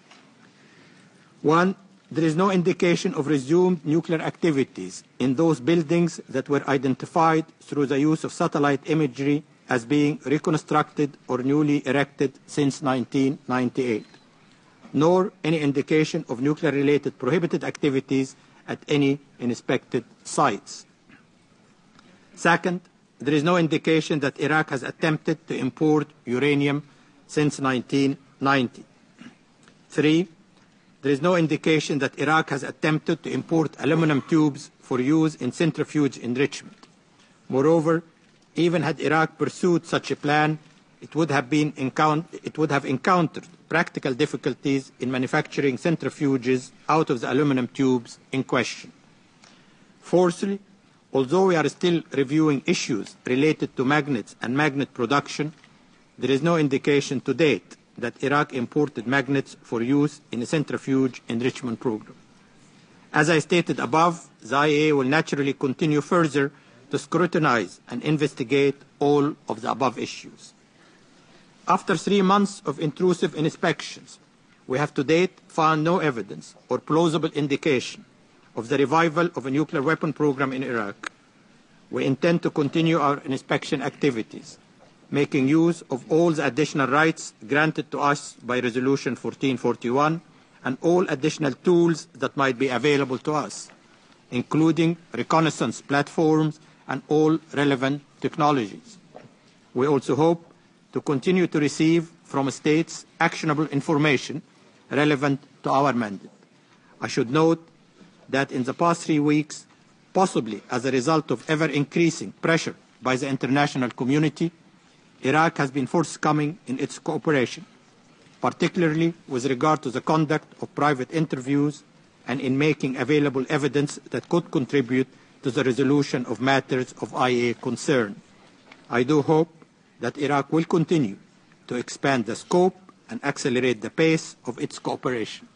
One, there is no indication of resumed nuclear activities in those buildings that were identified through the use of satellite imagery as being reconstructed or newly erected since nineteen ninety-eight, nor any indication of nuclear-related prohibited activities at any inspected sites. Second, there is no indication that Iraq has attempted to import uranium since nineteen ninety. Three, there is no indication that Iraq has attempted to import aluminum tubes for use in centrifuge enrichment. Moreover, even had Iraq pursued such a plan, it would have been encount- it would have encountered practical difficulties in manufacturing centrifuges out of the aluminum tubes in question. Fourthly, although we are still reviewing issues related to magnets and magnet production, there is no indication to date that Iraq imported magnets for use in a centrifuge enrichment program. As I stated above, the I A E A will naturally continue further to scrutinize and investigate all of the above issues. After three months of intrusive inspections, we have to date found no evidence or plausible indication of the revival of a nuclear weapon program in Iraq. We intend to continue our inspection activities, making use of all the additional rights granted to us by Resolution fourteen forty-one and all additional tools that might be available to us, including reconnaissance platforms and all relevant technologies. We also hope to continue to receive from states actionable information relevant to our mandate. I should note that in the past three weeks, possibly as a result of ever-increasing pressure by the international community, Iraq has been forthcoming in its cooperation, particularly with regard to the conduct of private interviews and in making available evidence that could contribute to the resolution of matters of I A E A concern. I do hope that Iraq will continue to expand the scope and accelerate the pace of its cooperation.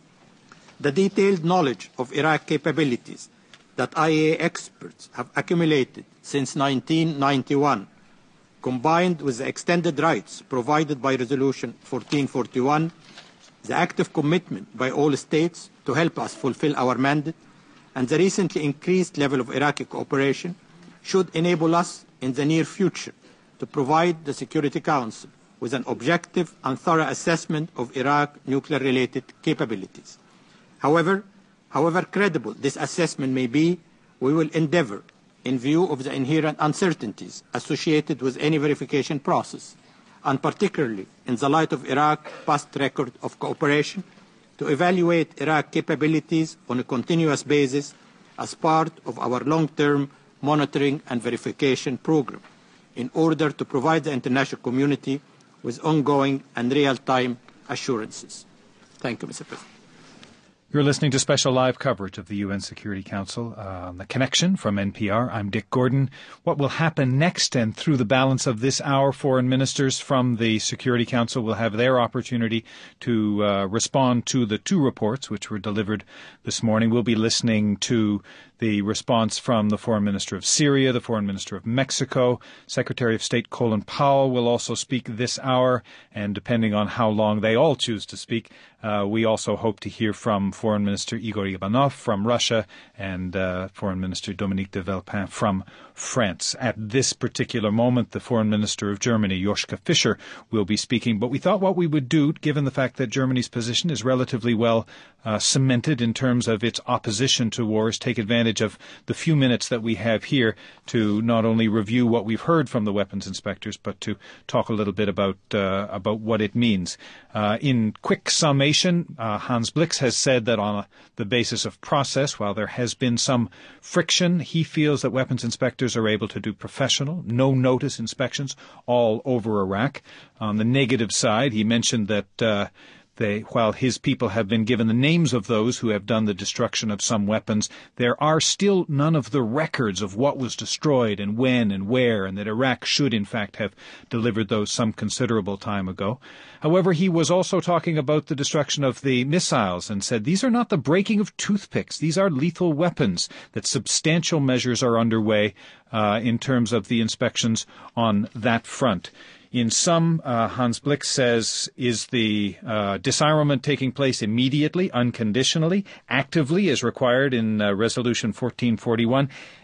The detailed knowledge of Iraq capabilities that I A E A experts have accumulated since nineteen ninety-one, combined with the extended rights provided by Resolution fourteen forty-one, the active commitment by all states to help us fulfill our mandate, and the recently increased level of Iraqi cooperation should enable us in the near future to provide the Security Council with an objective and thorough assessment of Iraq's nuclear-related capabilities. However, however credible this assessment may be, we will endeavor, in view of the inherent uncertainties associated with any verification process, and particularly in the light of Iraq's past record of cooperation, to evaluate Iraq's capabilities on a continuous basis as part of our long-term monitoring and verification program, in order to provide the international community with ongoing and real-time assurances. Thank you, Mister President. You're listening to special live coverage of the U N Security Council on uh, The Connection from N P R. I'm Dick Gordon. What will happen next and through the balance of this hour, foreign ministers from the Security Council will have their opportunity to uh, respond to the two reports which were delivered this morning. We'll be listening to the response from the Foreign Minister of Syria, the Foreign Minister of Mexico. Secretary of State Colin Powell will also speak this hour, and depending on how long they all choose to speak, uh, we also hope to hear from Foreign Minister Igor Ivanov from Russia and uh, Foreign Minister Dominique de Villepin from France. At this particular moment, the Foreign Minister of Germany, Joschka Fischer, will be speaking. But we thought what we would do, given the fact that Germany's position is relatively well uh, cemented in terms of its opposition to war, is take advantage of the few minutes that we have here to not only review what we've heard from the weapons inspectors, but to talk a little bit about uh, about what it means. Uh, in quick summation, uh, Hans Blix has said that on a, the basis of process, while there has been some friction, he feels that weapons inspectors are able to do professional, no-notice inspections all over Iraq. On the negative side, he mentioned that uh, They, while his people have been given the names of those who have done the destruction of some weapons, there are still none of the records of what was destroyed and when and where, and that Iraq should, in fact, have delivered those some considerable time ago. However, he was also talking about the destruction of the missiles and said these are not the breaking of toothpicks. These are lethal weapons, that substantial measures are underway uh, in terms of the inspections on that front. In sum, uh, Hans Blix says, is the uh, disarmament taking place immediately, unconditionally, actively, as required in uh, Resolution fourteen forty-one?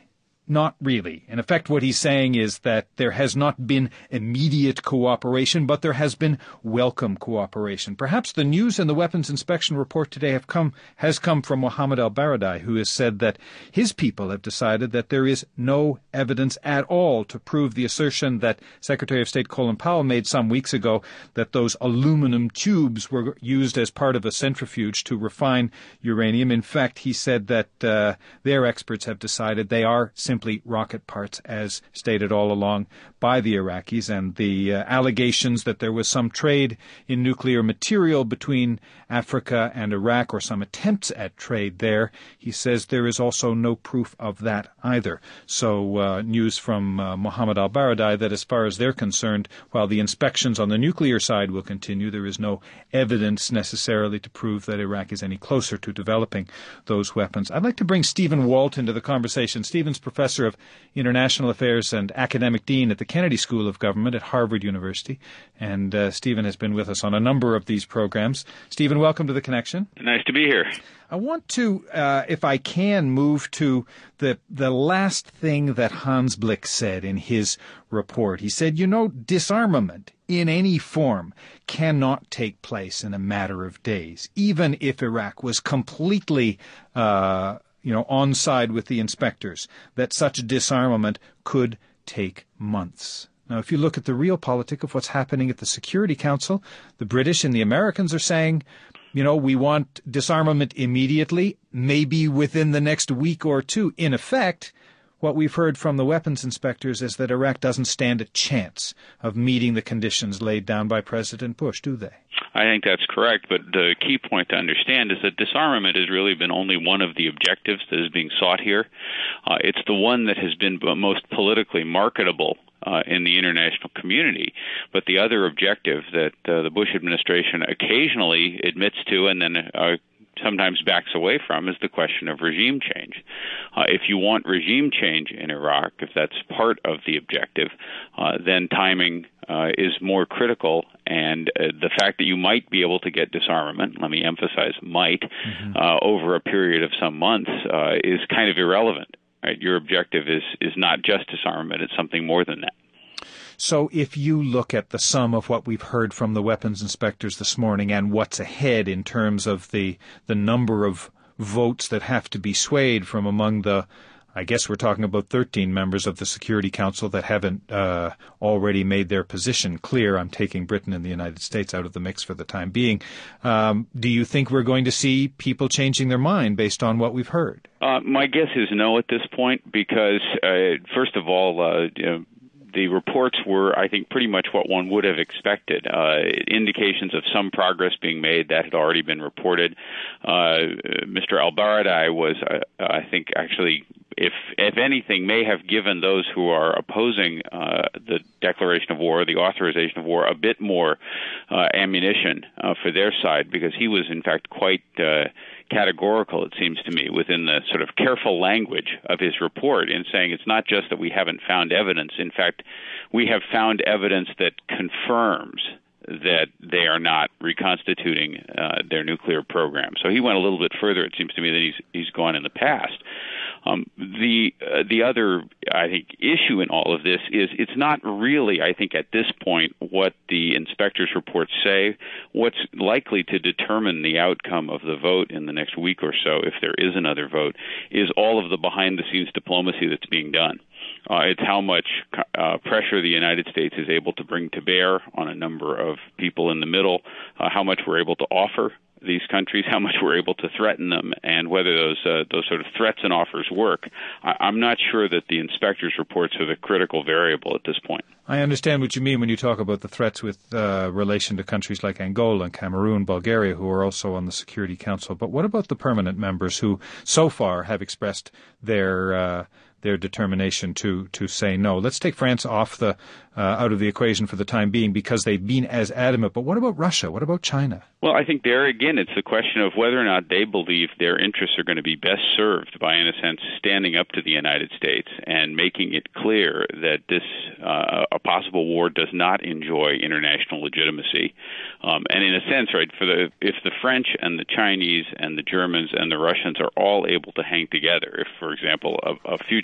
not really. In effect, what he's saying is that there has not been immediate cooperation, but there has been welcome cooperation. Perhaps the news in the weapons inspection report today have come has come from Mohammed al-Baradei, who has said that his people have decided that there is no evidence at all to prove the assertion that Secretary of State Colin Powell made some weeks ago that those aluminum tubes were used as part of a centrifuge to refine uranium. In fact, he said that uh, their experts have decided they are simply rocket parts, as stated all along by the Iraqis, and the uh, allegations that there was some trade in nuclear material between Africa and Iraq, or some attempts at trade there. He says there is also no proof of that either. So uh, news from uh, Mohammed al-Baradei that as far as they're concerned, while the inspections on the nuclear side will continue, there is no evidence necessarily to prove that Iraq is any closer to developing those weapons. I'd like to bring Stephen Walt into the conversation. Stephen's Professor of International Affairs and Academic Dean at the Kennedy School of Government at Harvard University. And uh, Stephen has been with us on a number of these programs. Stephen, welcome to The Connection. Nice to be here. I want to, uh, if I can, move to the the last thing that Hans Blick said in his report. He said, you know, disarmament in any form cannot take place in a matter of days, even if Iraq was completely uh you know, on side with the inspectors, that such disarmament could take months. Now, if you look at the real politic of what's happening at the Security Council, the British and the Americans are saying, you know, we want disarmament immediately, maybe within the next week or two. In effect, what we've heard from the weapons inspectors is that Iraq doesn't stand a chance of meeting the conditions laid down by President Bush, do they? I think that's correct, but the key point to understand is that disarmament has really been only one of the objectives that is being sought here. Uh, it's the one that has been most politically marketable uh, in the international community, but the other objective that uh, the Bush administration occasionally admits to and then uh, sometimes backs away from is the question of regime change. Uh, if you want regime change in Iraq, if that's part of the objective, uh, then timing uh, is more critical, and uh, the fact that you might be able to get disarmament, let me emphasize might, mm-hmm. uh, over a period of some months uh, is kind of irrelevant. Right? Your objective is, is not just disarmament, it's something more than that. So if you look at the sum of what we've heard from the weapons inspectors this morning and what's ahead in terms of the the number of votes that have to be swayed from among the, I guess we're talking about thirteen members of the Security Council that haven't uh, already made their position clear. I'm taking Britain and the United States out of the mix for the time being. Um, do you think we're going to see people changing their mind based on what we've heard? Uh, my guess is no at this point because, uh, first of all, uh, you know, the reports were, I think, pretty much what one would have expected. Uh, indications of some progress being made that had already been reported. Uh, Mister al-Baradei was, uh, I think, actually, if if anything, may have given those who are opposing uh, the declaration of war, the authorization of war, a bit more uh, ammunition uh, for their side, because he was, in fact, quite uh, categorical, it seems to me, within the sort of careful language of his report in saying it's not just that we haven't found evidence. In fact, we have found evidence that confirms that they are not reconstituting uh, their nuclear program. So he went a little bit further, it seems to me, than he's he's gone in the past. Um, the uh, the other, I think, issue in all of this is it's not really, I think, at this point, what the inspectors' reports say. What's likely to determine the outcome of the vote in the next week or so, if there is another vote, is all of the behind-the-scenes diplomacy that's being done. Uh, it's how much uh, pressure the United States is able to bring to bear on a number of people in the middle, uh, how much we're able to offer these countries, how much we're able to threaten them, and whether those uh, those sort of threats and offers work. I- I'm not sure that the inspectors' reports are the critical variable at this point. I understand what you mean when you talk about the threats with uh, relation to countries like Angola and Cameroon, Bulgaria, who are also on the Security Council. But what about the permanent members who so far have expressed their uh, their determination to to say no? Let's take France off the uh, out of the equation for the time being because they've been as adamant. But what about Russia? What about China? Well, I think there again, it's the question of whether or not they believe their interests are going to be best served by, in a sense, standing up to the United States and making it clear that this uh, a possible war does not enjoy international legitimacy. Um, and in a sense, right, for the if the French and the Chinese and the Germans and the Russians are all able to hang together, if, for example, a, a future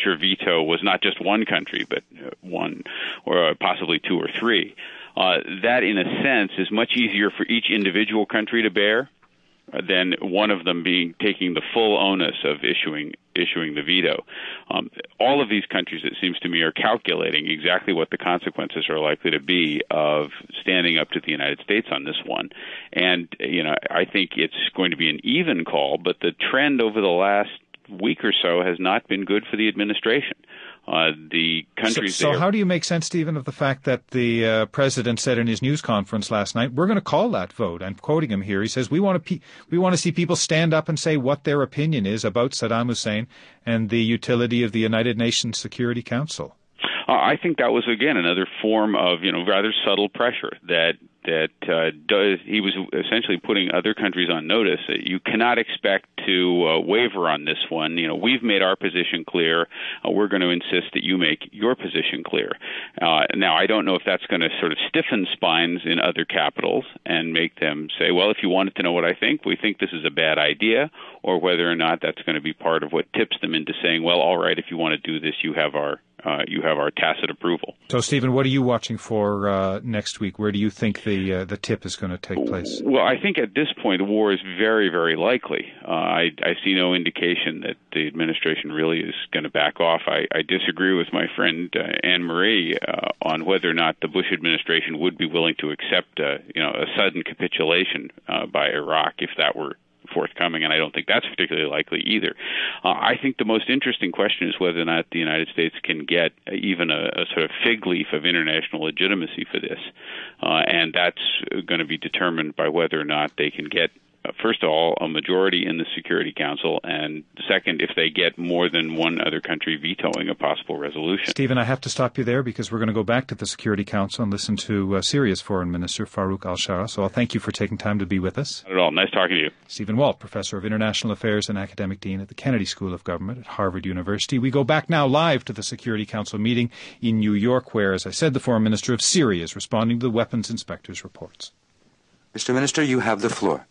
future veto was not just one country, but one or possibly two or three. Uh, that, in a sense, is much easier for each individual country to bear than one of them being taking the full onus of issuing issuing the veto. Um, all of these countries, it seems to me, are calculating exactly what the consequences are likely to be of standing up to the United States on this one. And, you know, I think it's going to be an even call, but the trend over the last week or so has not been good for the administration. Uh, the countries. So, so how do you make sense, Stephen, of the fact that the uh, president said in his news conference last night, "We're going to call that vote"? I'm quoting him here. He says, "We want to pe- we want to see people stand up and say what their opinion is about Saddam Hussein and the utility of the United Nations Security Council." Uh, I think that was again another form of, you know, rather subtle pressure that. that uh, does, he was essentially putting other countries on notice that you cannot expect to uh, waver on this one. You know, we've made our position clear. Uh, we're going to insist that you make your position clear. Uh, now, I don't know if that's going to sort of stiffen spines in other capitals and make them say, well, if you wanted to know what I think, we think this is a bad idea, or whether or not that's going to be part of what tips them into saying, well, all right, if you want to do this, you have our Uh, you have our tacit approval. So, Stephen, what are you watching for uh, next week? Where do you think the uh, the tip is going to take place? Well, I think at this point the war is very, very likely. Uh, I, I see no indication that the administration really is going to back off. I, I disagree with my friend uh, Anne Marie uh, on whether or not the Bush administration would be willing to accept uh, you know, a sudden capitulation uh, by Iraq if that were forthcoming, and I don't think that's particularly likely either. Uh, I think the most interesting question is whether or not the United States can get even a, a sort of fig leaf of international legitimacy for this, uh, and that's going to be determined by whether or not they can get, uh, first of all, a majority in the Security Council, and second, if they get more than one other country vetoing a possible resolution. Stephen, I have to stop you there because we're going to go back to the Security Council and listen to uh, Syria's Foreign Minister, Farouk al-Shara. So I'll thank you for taking time to be with us. Not at all. Nice talking to you. Stephen Walt, Professor of International Affairs and Academic Dean at the Kennedy School of Government at Harvard University. We go back now live to the Security Council meeting in New York, where, as I said, the Foreign Minister of Syria is responding to the weapons inspector's reports. Mister Minister, you have the floor.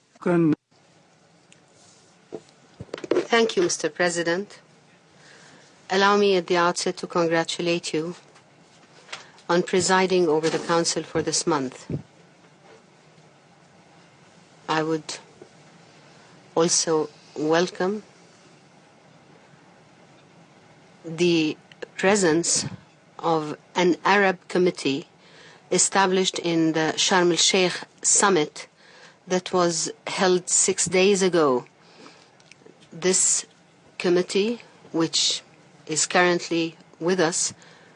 Thank you, Mister President. Allow me at the outset to congratulate you on presiding over the Council for this month. I would also welcome the presence of an Arab committee established in the Sharm el-Sheikh summit that was held six days ago. This committee, which is currently with us,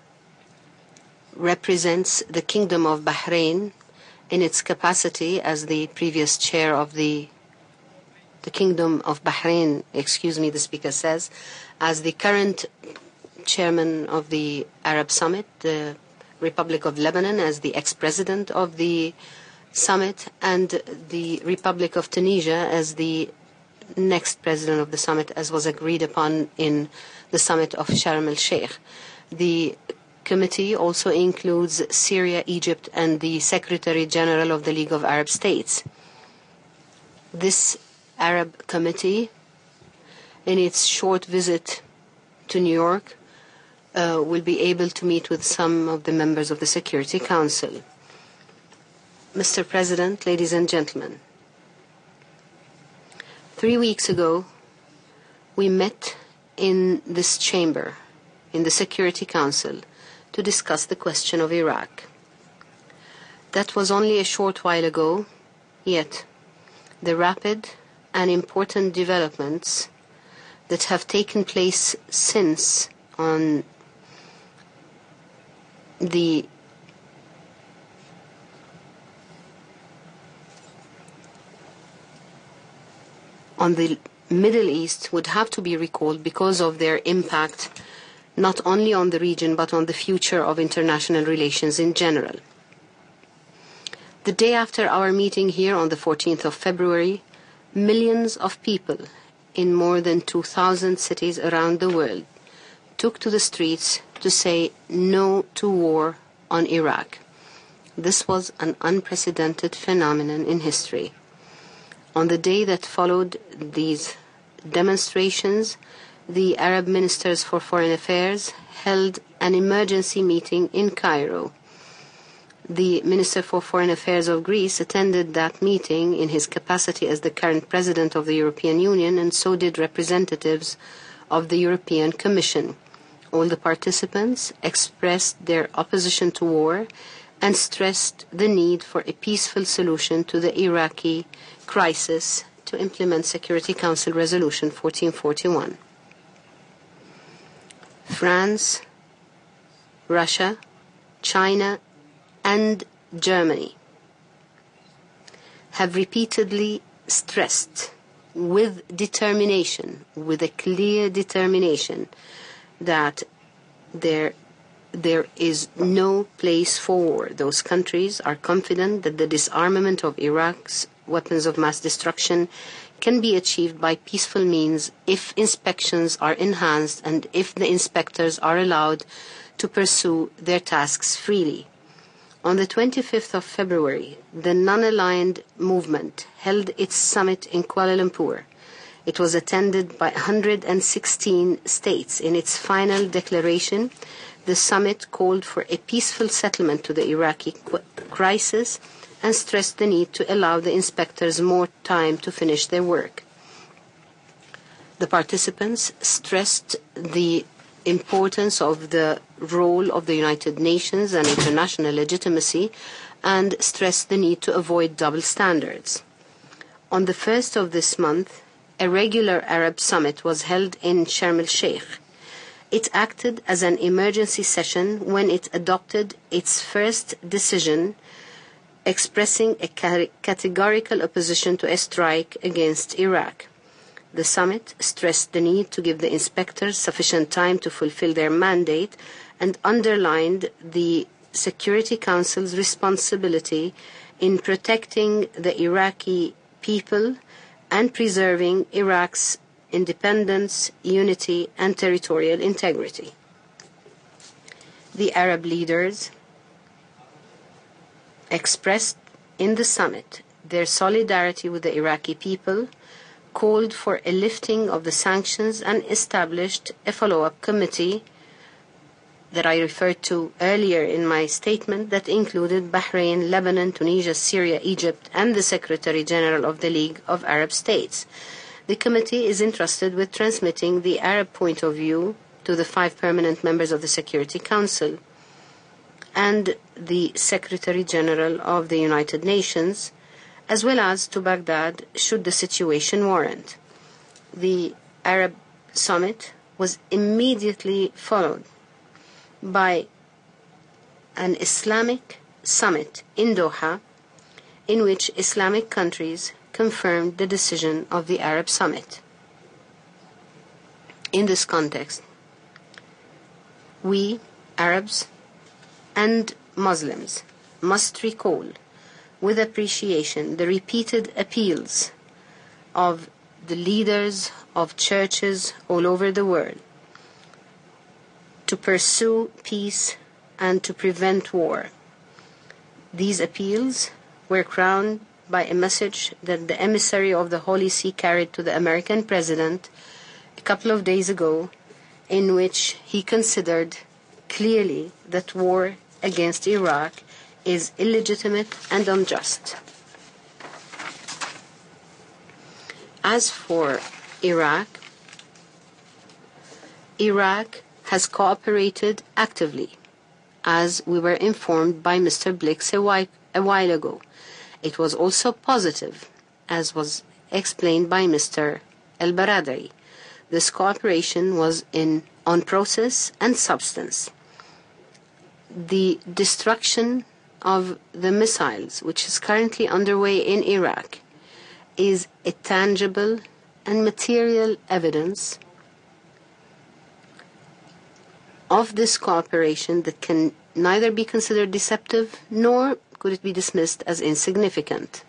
represents the Kingdom of Bahrain in its capacity as the previous chair of the the Kingdom of Bahrain, excuse me, the speaker says, as the current chairman of the Arab Summit, the Republic of Lebanon as the ex-president of the summit, and the Republic of Tunisia as the next president of the summit, as was agreed upon in the summit of Sharm el-Sheikh. The committee also includes Syria, Egypt, and the Secretary General of the League of Arab States. This Arab committee, in its short visit to New York, uh, will be able to meet with some of the members of the Security Council. Mister President, ladies and gentlemen, three weeks ago, we met in this chamber, in the Security Council, to discuss the question of Iraq. That was only a short while ago, yet the rapid and important developments that have taken place since on the on the Middle East would have to be recalled because of their impact not only on the region but on the future of international relations in general. The day after our meeting here on the fourteenth of February, millions of people in more than two thousand cities around the world took to the streets to say no to war on Iraq. This was an unprecedented phenomenon in history. On the day that followed these demonstrations, the Arab Ministers for Foreign Affairs held an emergency meeting in Cairo. The Minister for Foreign Affairs of Greece attended that meeting in his capacity as the current President of the European Union, and so did representatives of the European Commission. All the participants expressed their opposition to war and stressed the need for a peaceful solution to the Iraqi crisis to implement Security Council Resolution fourteen forty-one. France, Russia, China, and Germany have repeatedly stressed with determination, with a clear determination, that there, there is no place for war. Those countries are confident that the disarmament of Iraq's weapons of mass destruction can be achieved by peaceful means if inspections are enhanced and if the inspectors are allowed to pursue their tasks freely. On the twenty-fifth of February, the non-aligned movement held its summit in Kuala Lumpur. It was attended by one hundred sixteen states. In its final declaration, the summit called for a peaceful settlement to the Iraqi qu- crisis and stressed the need to allow the inspectors more time to finish their work. The participants stressed the importance of the role of the United Nations and international legitimacy, and stressed the need to avoid double standards. On the first of this month, a regular Arab summit was held in Sharm el-Sheikh. It acted as an emergency session when it adopted its first decision expressing a categorical opposition to a strike against Iraq. The summit stressed the need to give the inspectors sufficient time to fulfill their mandate and underlined the Security Council's responsibility in protecting the Iraqi people and preserving Iraq's independence, unity, and territorial integrity. The Arab leaders expressed in the summit their solidarity with the Iraqi people, called for a lifting of the sanctions, and established a follow-up committee that I referred to earlier in my statement that included Bahrain, Lebanon, Tunisia, Syria, Egypt, and the Secretary General of the League of Arab States. The committee is entrusted with transmitting the Arab point of view to the five permanent members of the Security Council and the Secretary General of the United Nations, as well as to Baghdad should the situation warrant. The Arab summit was immediately followed by an Islamic summit in Doha, in which Islamic countries confirmed the decision of the Arab summit. In this context, we, Arabs and Muslims, must recall with appreciation the repeated appeals of the leaders of churches all over the world to pursue peace and to prevent war. These appeals were crowned by a message that the emissary of the Holy See carried to the American president a couple of days ago, in which he considered clearly that war against Iraq is illegitimate and unjust. As for Iraq, Iraq has cooperated actively, as we were informed by Mister Blix a while, a while ago. It was also positive, as was explained by Mister El-Baradei. This cooperation was in on process and substance. The destruction of the missiles, which is currently underway in Iraq, is a tangible and material evidence of this cooperation that can neither be considered deceptive nor could it be dismissed as insignificant.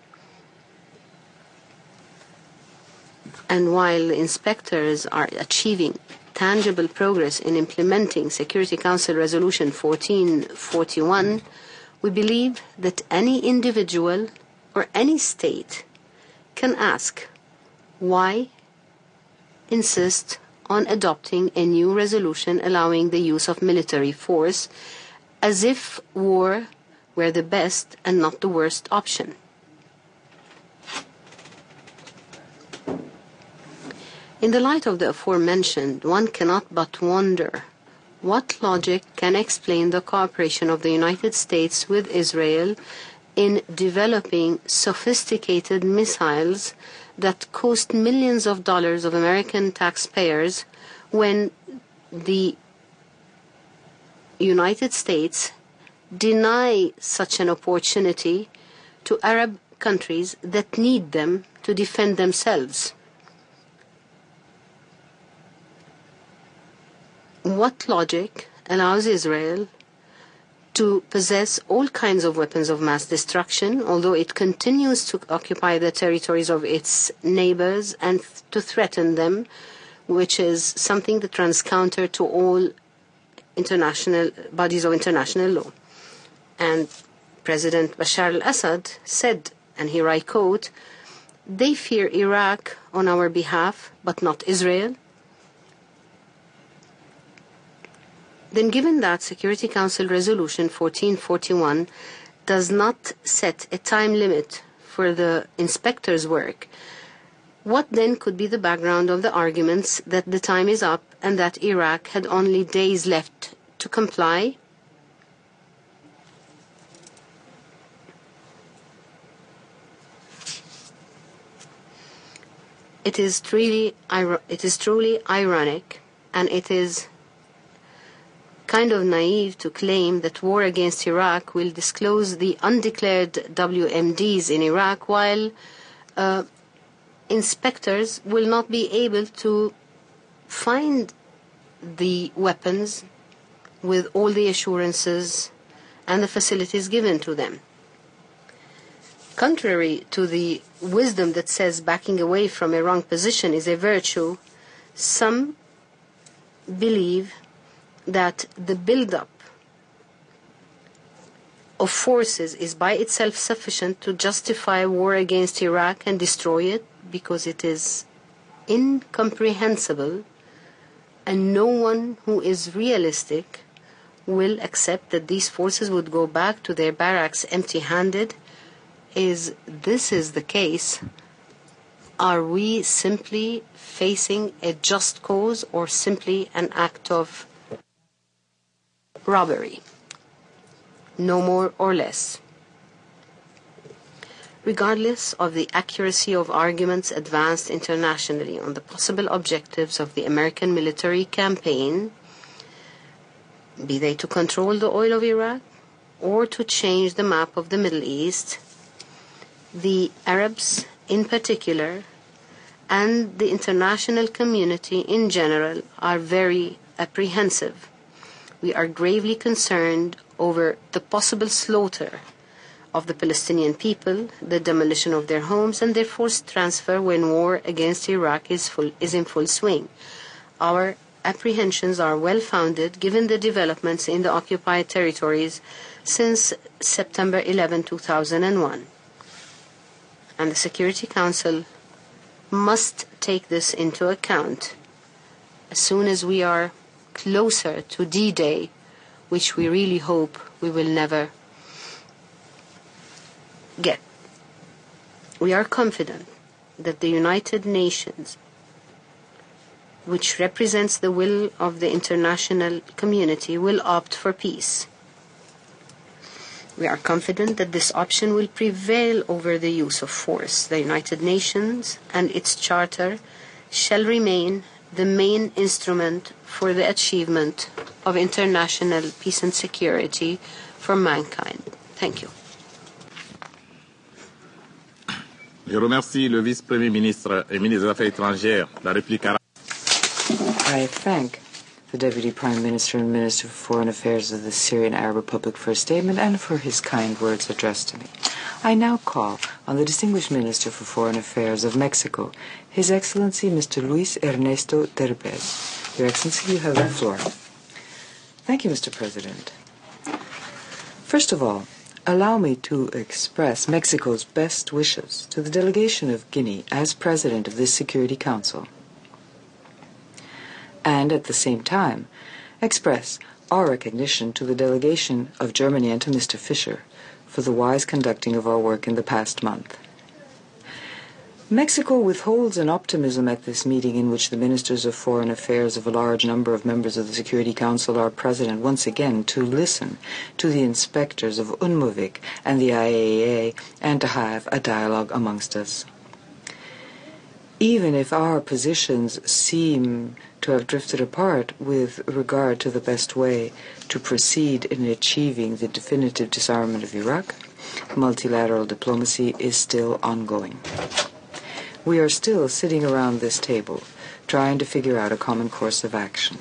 And while inspectors are achieving tangible progress in implementing Security Council Resolution fourteen forty-one, we believe that any individual or any state can ask, why insist on adopting a new resolution allowing the use of military force, as if war were the best and not the worst option. In the light of the aforementioned, one cannot but wonder what logic can explain the cooperation of the United States with Israel in developing sophisticated missiles that cost millions of dollars of American taxpayers when the United States deny such an opportunity to Arab countries that need them to defend themselves. What logic allows Israel to possess all kinds of weapons of mass destruction, although it continues to occupy the territories of its neighbors and to threaten them, which is something that runs counter to all international bodies of international law? And President Bashar al-Assad said, and here I quote, "They fear Iraq on our behalf, but not Israel." Then, given that Security Council Resolution fourteen forty-one does not set a time limit for the inspector's work, what then could be the background of the arguments that the time is up and that Iraq had only days left to comply? It is truly, it is truly ironic, and it is kind of naive to claim that war against Iraq will disclose the undeclared W M Ds in Iraq, while uh, inspectors will not be able to find the weapons with all the assurances and the facilities given to them. Contrary to the wisdom that says backing away from a wrong position is a virtue, some believe that the build-up of forces is by itself sufficient to justify war against Iraq and destroy it, because it is incomprehensible, and no one who is realistic will accept that these forces would go back to their barracks empty-handed. Is this is the case, are we simply facing a just cause or simply an act of robbery? No more or less. Regardless of the accuracy of arguments advanced internationally on the possible objectives of the American military campaign, be they to control the oil of Iraq or to change the map of the Middle East, the Arabs in particular and the international community in general are very apprehensive. We are gravely concerned over the possible slaughter of the Palestinian people, the demolition of their homes, and their forced transfer when war against Iraq is, full, is in full swing. Our apprehensions are well-founded given the developments in the occupied territories since September eleventh, two thousand one. And the Security Council must take this into account as soon as we are closer to D-Day, which we really hope we will never get. We are confident that the United Nations, which represents the will of the international community, will opt for peace. We are confident that this option will prevail over the use of force. The United Nations and its charter shall remain the main instrument for the achievement of international peace and security for mankind. Thank you. Je remercie le vice-premier ministre et ministre des Affaires étrangères. La réplique arabe. I thank the Deputy Prime Minister and Minister for Foreign Affairs of the Syrian Arab Republic for his statement and for his kind words addressed to me. I now call on the distinguished Minister for Foreign Affairs of Mexico, His Excellency Mister Luis Ernesto Derbez. Your Excellency, you have the floor. Thank you, Mister President. First of all, allow me to express Mexico's best wishes to the delegation of Guinea as President of this Security Council. and at the same time express our recognition to the delegation of Germany and to Mister Fischer for the wise conducting of our work in the past month. Mexico withholds an optimism at this meeting in which the ministers of foreign affairs of a large number of members of the Security Council are present once again to listen to the inspectors of UNMOVIC and the I A E A and to have a dialogue amongst us. Even if our positions seem to have drifted apart with regard to the best way to proceed in achieving the definitive disarmament of Iraq, multilateral diplomacy is still ongoing. We are still sitting around this table, trying to figure out a common course of action.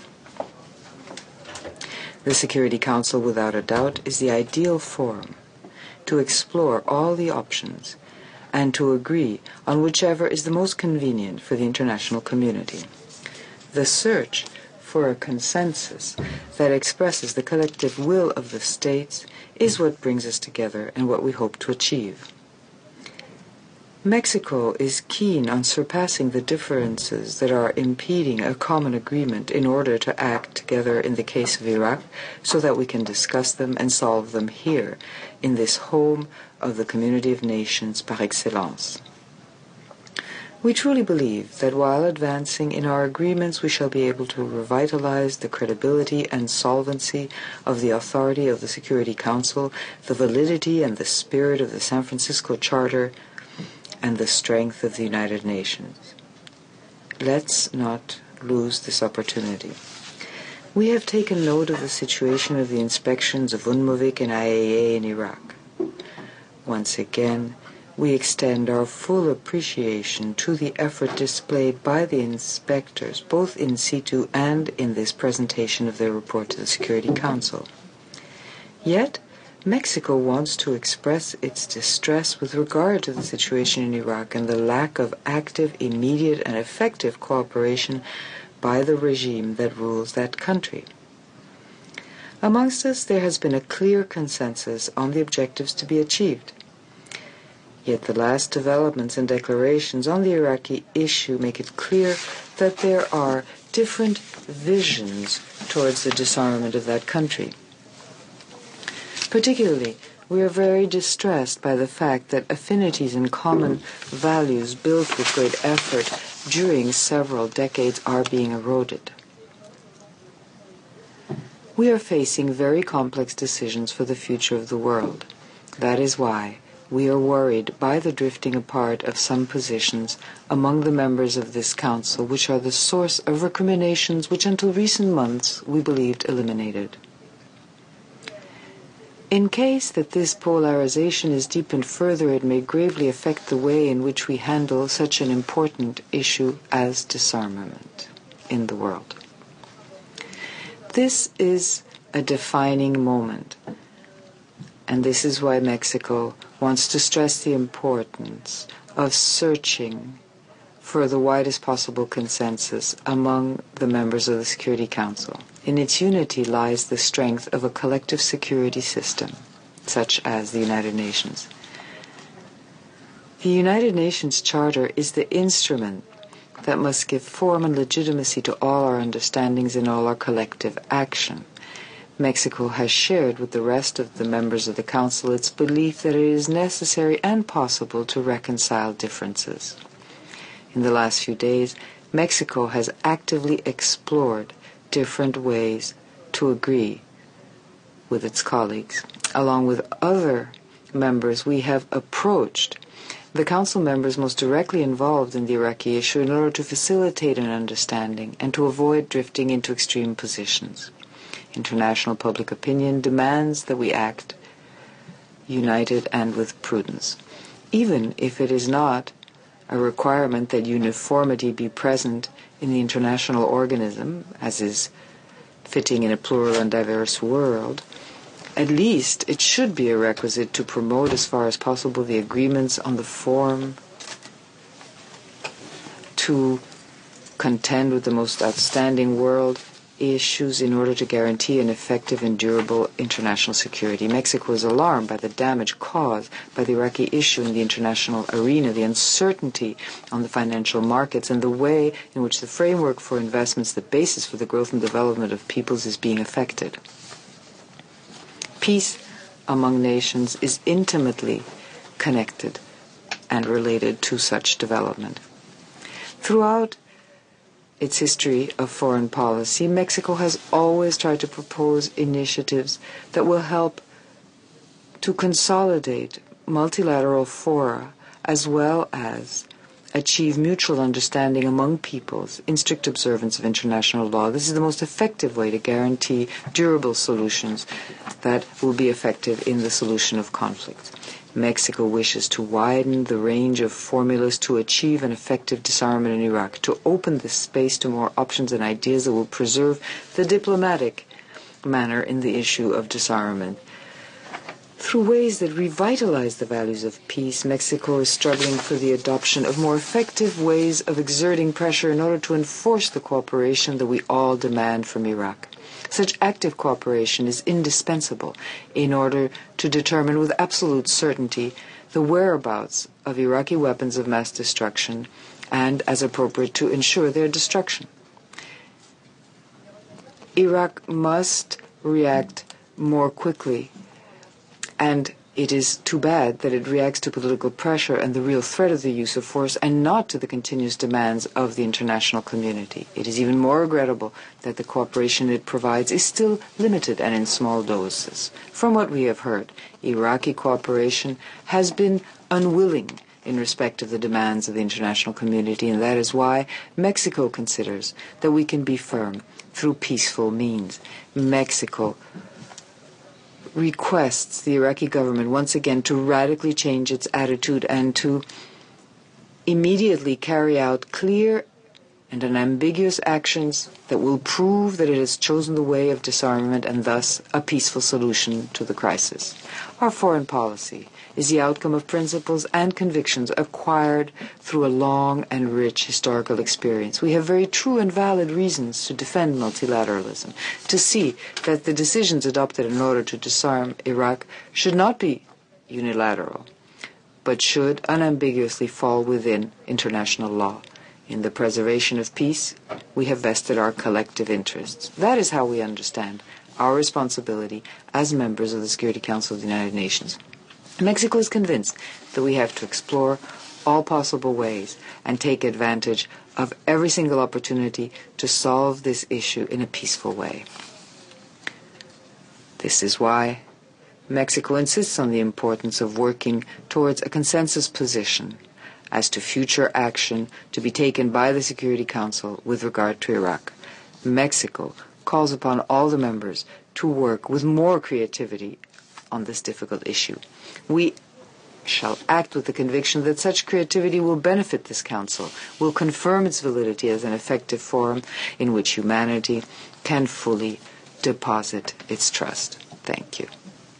The Security Council, without a doubt, is the ideal forum to explore all the options and to agree on whichever is the most convenient for the international community. The search for a consensus that expresses the collective will of the states is what brings us together and what we hope to achieve. Mexico is keen on surpassing the differences that are impeding a common agreement in order to act together in the case of Iraq so that we can discuss them and solve them here in this home of the community of nations par excellence. We truly believe that while advancing in our agreements we shall be able to revitalize the credibility and solvency of the authority of the Security Council, the validity and the spirit of the San Francisco Charter, and the strength of the United Nations. Let's not lose this opportunity. We have taken note of the situation of the inspections of UNMOVIC and I A E A in Iraq. Once again, we extend our full appreciation to the effort displayed by the inspectors, both in situ and in this presentation of their report to the Security Council. Yet, Mexico wants to express its distress with regard to the situation in Iraq and the lack of active, immediate, and effective cooperation by the regime that rules that country. Amongst us, there has been a clear consensus on the objectives to be achieved. Yet the last developments and declarations on the Iraqi issue make it clear that there are different visions towards the disarmament of that country. Particularly, we are very distressed by the fact that affinities and common values built with great effort during several decades are being eroded. We are facing very complex decisions for the future of the world. That is why we are worried by the drifting apart of some positions among the members of this council, which are the source of recriminations which until recent months we believed eliminated. In case that this polarization is deepened further, it may gravely affect the way in which we handle such an important issue as disarmament in the world. This is a defining moment, and this is why Mexico wants to stress the importance of searching for the widest possible consensus among the members of the Security Council. In its unity lies the strength of a collective security system, such as the United Nations. The United Nations Charter is the instrument that must give form and legitimacy to all our understandings and all our collective action. Mexico has shared with the rest of the members of the Council its belief that it is necessary and possible to reconcile differences. In the last few days, Mexico has actively explored different ways to agree with its colleagues. Along with other members, we have approached the Council members most directly involved in the Iraqi issue in order to facilitate an understanding and to avoid drifting into extreme positions. International public opinion demands that we act united and with prudence, even if it is not a requirement that uniformity be present in the international organism, as is fitting in a plural and diverse world. At least it should be a requisite to promote as far as possible the agreements on the form to contend with the most outstanding world issues in order to guarantee an effective and durable international security. Mexico is alarmed by the damage caused by the Iraqi issue in the international arena, the uncertainty on the financial markets, and the way in which the framework for investments, the basis for the growth and development of peoples, is being affected. Peace among nations is intimately connected and related to such development. Throughout its history of foreign policy, Mexico has always tried to propose initiatives that will help to consolidate multilateral fora as well as achieve mutual understanding among peoples in strict observance of international law. This is the most effective way to guarantee durable solutions that will be effective in the solution of conflicts. Mexico wishes to widen the range of formulas to achieve an effective disarmament in Iraq, to open this space to more options and ideas that will preserve the diplomatic manner in the issue of disarmament. Through ways that revitalize the values of peace, Mexico is struggling for the adoption of more effective ways of exerting pressure in order to enforce the cooperation that we all demand from Iraq. Such active cooperation is indispensable in order to determine with absolute certainty the whereabouts of Iraqi weapons of mass destruction and, as appropriate, to ensure their destruction. Iraq must react more quickly, and it is too bad that it reacts to political pressure and the real threat of the use of force and not to the continuous demands of the international community. It is even more regrettable that the cooperation it provides is still limited and in small doses. From what we have heard, Iraqi cooperation has been unwilling in respect of the demands of the international community, and that is why Mexico considers that we can be firm through peaceful means. Mexico requests the Iraqi government once again to radically change its attitude and to immediately carry out clear and unambiguous actions that will prove that it has chosen the way of disarmament and thus a peaceful solution to the crisis. Our foreign policy is the outcome of principles and convictions acquired through a long and rich historical experience. We have very true and valid reasons to defend multilateralism, to see that the decisions adopted in order to disarm Iraq should not be unilateral, but should unambiguously fall within international law. In the preservation of peace, we have vested our collective interests. That is how we understand our responsibility as members of the Security Council of the United Nations. Mexico is convinced that we have to explore all possible ways and take advantage of every single opportunity to solve this issue in a peaceful way. This is why Mexico insists on the importance of working towards a consensus position as to future action to be taken by the Security Council with regard to Iraq. Mexico calls upon all the members to work with more creativity on this difficult issue. We shall act with the conviction that such creativity will benefit this Council, will confirm its validity as an effective forum in which humanity can fully deposit its trust. Thank you.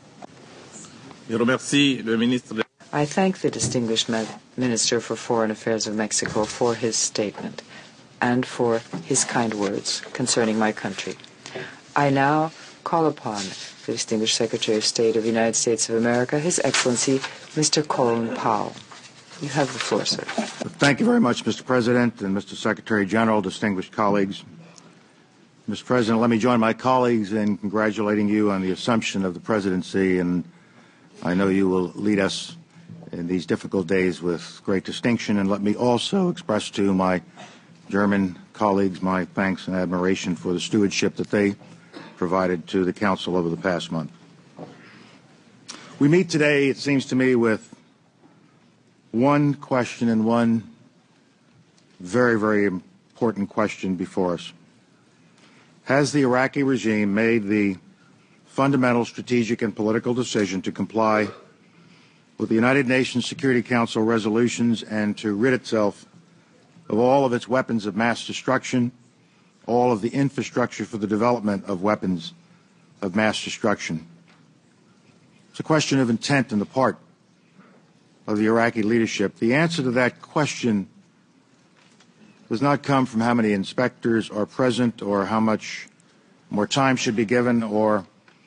I thank the distinguished Minister for Foreign Affairs of Mexico for his statement and for his kind words concerning my country. I now call upon the distinguished Secretary of State of the United States of America, His Excellency, Mister Colin Powell. You have the floor, sir. Thank you very much, Mister President and Mister Secretary General, distinguished colleagues. Mister President, let me join my colleagues in congratulating you on the assumption of the presidency, and I know you will lead us in these difficult days with great distinction. And let me also express to my German colleagues my thanks and admiration for the stewardship that they provided to the Council over the past month. We meet today, it seems to me, with one question and one very, very important question before us. Has the Iraqi regime made the fundamental strategic and political decision to comply with the United Nations Security Council resolutions and to rid itself of all of its weapons of mass destruction, all of the infrastructure for the development of weapons of mass destruction? It's a question of intent on the part of the Iraqi leadership. The answer to that question does not come from how many inspectors are present or how much more time should be given or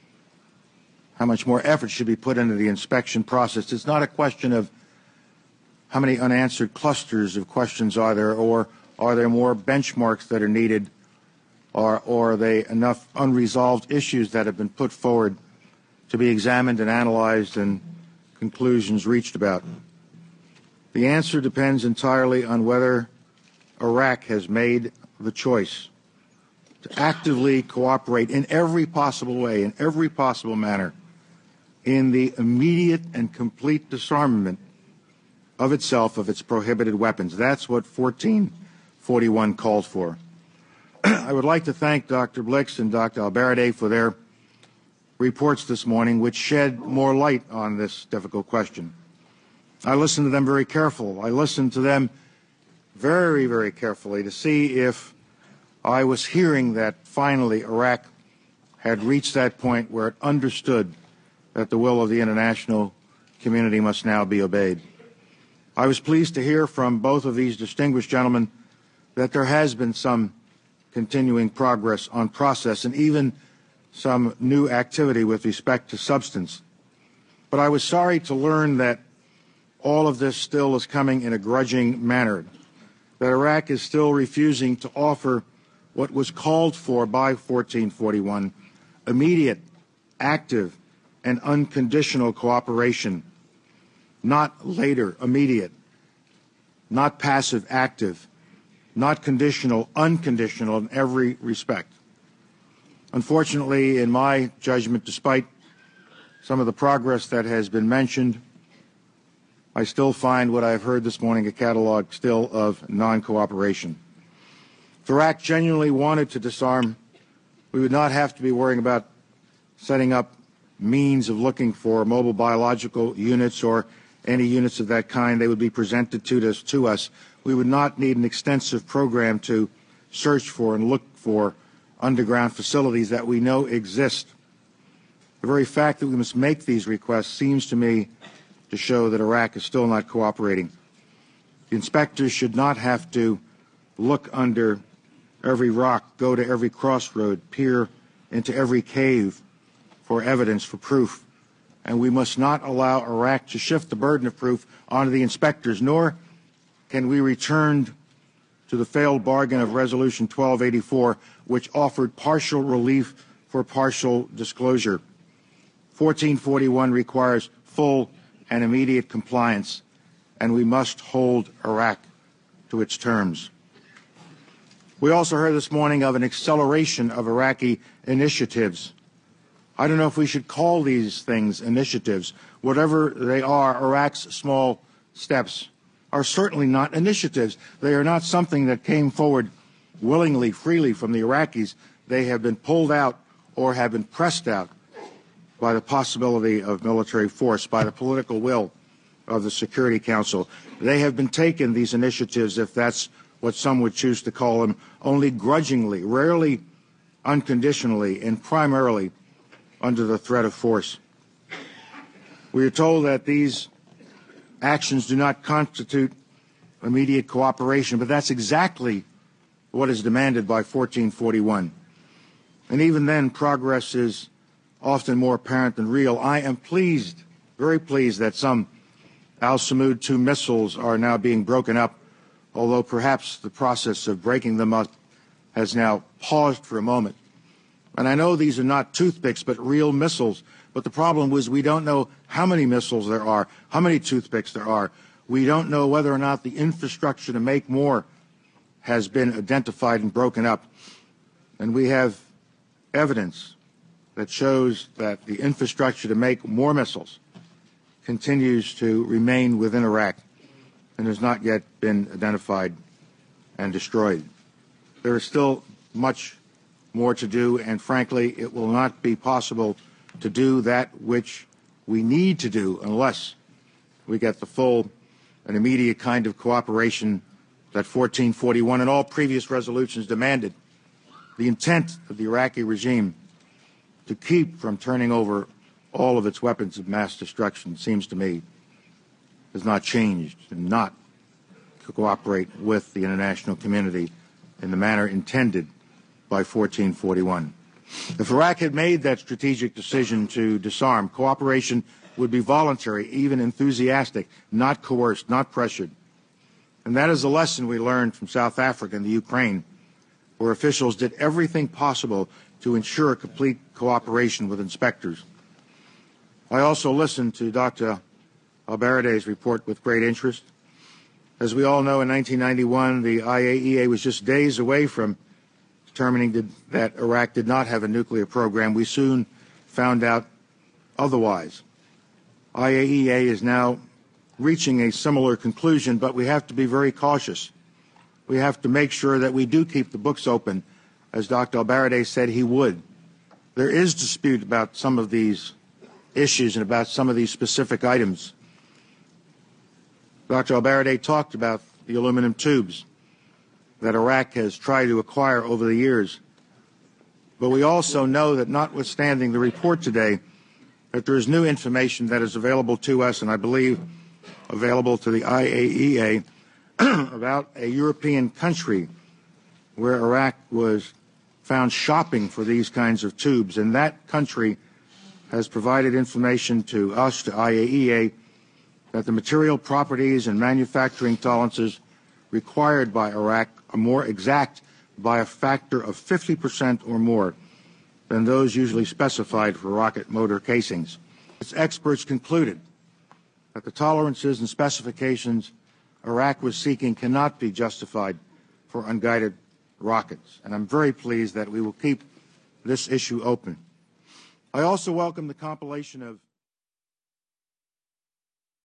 how much more effort should be put into the inspection process. It's not a question of how many unanswered clusters of questions are there, or are there more benchmarks that are needed, or, or are they enough unresolved issues that have been put forward to be examined and analyzed and conclusions reached about. The answer depends entirely on whether Iraq has made the choice to actively cooperate in every possible way, in every possible manner, in the immediate and complete disarmament of itself of its prohibited weapons. That's what fourteen forty-one calls for. I would like to thank Doctor Blix and Doctor Albarrade for their reports this morning, which shed more light on this difficult question. I listened to them very carefully. I listened to them very, very carefully to see if I was hearing that finally Iraq had reached that point where it understood that the will of the international community must now be obeyed. I was pleased to hear from both of these distinguished gentlemen that there has been some continuing progress on process and even some new activity with respect to substance. But I was sorry to learn that all of this still is coming in a grudging manner, that Iraq is still refusing to offer what was called for by fourteen forty-one, immediate, active, and unconditional cooperation, not later, immediate, not passive, active, not conditional, unconditional in every respect. Unfortunately, in my judgment, despite some of the progress that has been mentioned, I still find what I've heard this morning a catalog still of non-cooperation. If Iraq genuinely wanted to disarm, we would not have to be worrying about setting up means of looking for mobile biological units or any units of that kind. They would be presented to us. To us. We would not need an extensive program to search for and look for underground facilities that we know exist. The very fact that we must make these requests seems to me to show that Iraq is still not cooperating. The inspectors should not have to look under every rock, go to every crossroad, peer into every cave for evidence, for proof. And we must not allow Iraq to shift the burden of proof onto the inspectors, nor can we return to the failed bargain of Resolution twelve eighty-four, which offered partial relief for partial disclosure. fourteen forty-one requires full and immediate compliance, and we must hold Iraq to its terms. We also heard this morning of an acceleration of Iraqi initiatives. I don't know if we should call these things initiatives. Whatever they are, Iraq's small steps are certainly not initiatives. They are not something that came forward willingly, freely from the Iraqis. They have been pulled out or have been pressed out by the possibility of military force, by the political will of the Security Council. They have been taken, these initiatives, if that's what some would choose to call them, only grudgingly, rarely unconditionally, and primarily under the threat of force. We are told that these actions do not constitute immediate cooperation, but that's exactly what is demanded by fourteen forty-one. And even then, progress is often more apparent than real. I am pleased, very pleased, that some Al-Samud two missiles are now being broken up, although perhaps the process of breaking them up has now paused for a moment. And I know these are not toothpicks, but real missiles. But the problem was we don't know how many missiles there are, how many toothpicks there are. We don't know whether or not the infrastructure to make more has been identified and broken up. And we have evidence that shows that the infrastructure to make more missiles continues to remain within Iraq and has not yet been identified and destroyed. There is still much more to do, and frankly, it will not be possible to do that which we need to do unless we get the full and immediate kind of cooperation that fourteen forty-one and all previous resolutions demanded. The intent of the Iraqi regime to keep from turning over all of its weapons of mass destruction, seems to me, has not changed, and not to cooperate with the international community in the manner intended by fourteen forty-one. If Iraq had made that strategic decision to disarm, cooperation would be voluntary, even enthusiastic, not coerced, not pressured. And that is a lesson we learned from South Africa and the Ukraine, where officials did everything possible to ensure complete cooperation with inspectors. I also listened to Doctor Al-Baradei's report with great interest. As we all know, in nineteen ninety-one, the I A E A was just days away from determining did, that Iraq did not have a nuclear program. We soon found out otherwise. I A E A is now reaching a similar conclusion, but we have to be very cautious. We have to make sure that we do keep the books open, as Doctor Al-Baradei said he would. There is dispute about some of these issues and about some of these specific items. Doctor Al-Baradei talked about the aluminum tubes that Iraq has tried to acquire over the years. But we also know that, notwithstanding the report today, that there is new information that is available to us, and I believe available to the I A E A, about a European country where Iraq was found shopping for these kinds of tubes. And that country has provided information to us, to I A E A, that the material properties and manufacturing tolerances required by Iraq are more exact by a factor of fifty percent or more than those usually specified for rocket motor casings. Its experts concluded that the tolerances and specifications Iraq was seeking cannot be justified for unguided rockets. And I'm very pleased that we will keep this issue open. I also welcome the compilation of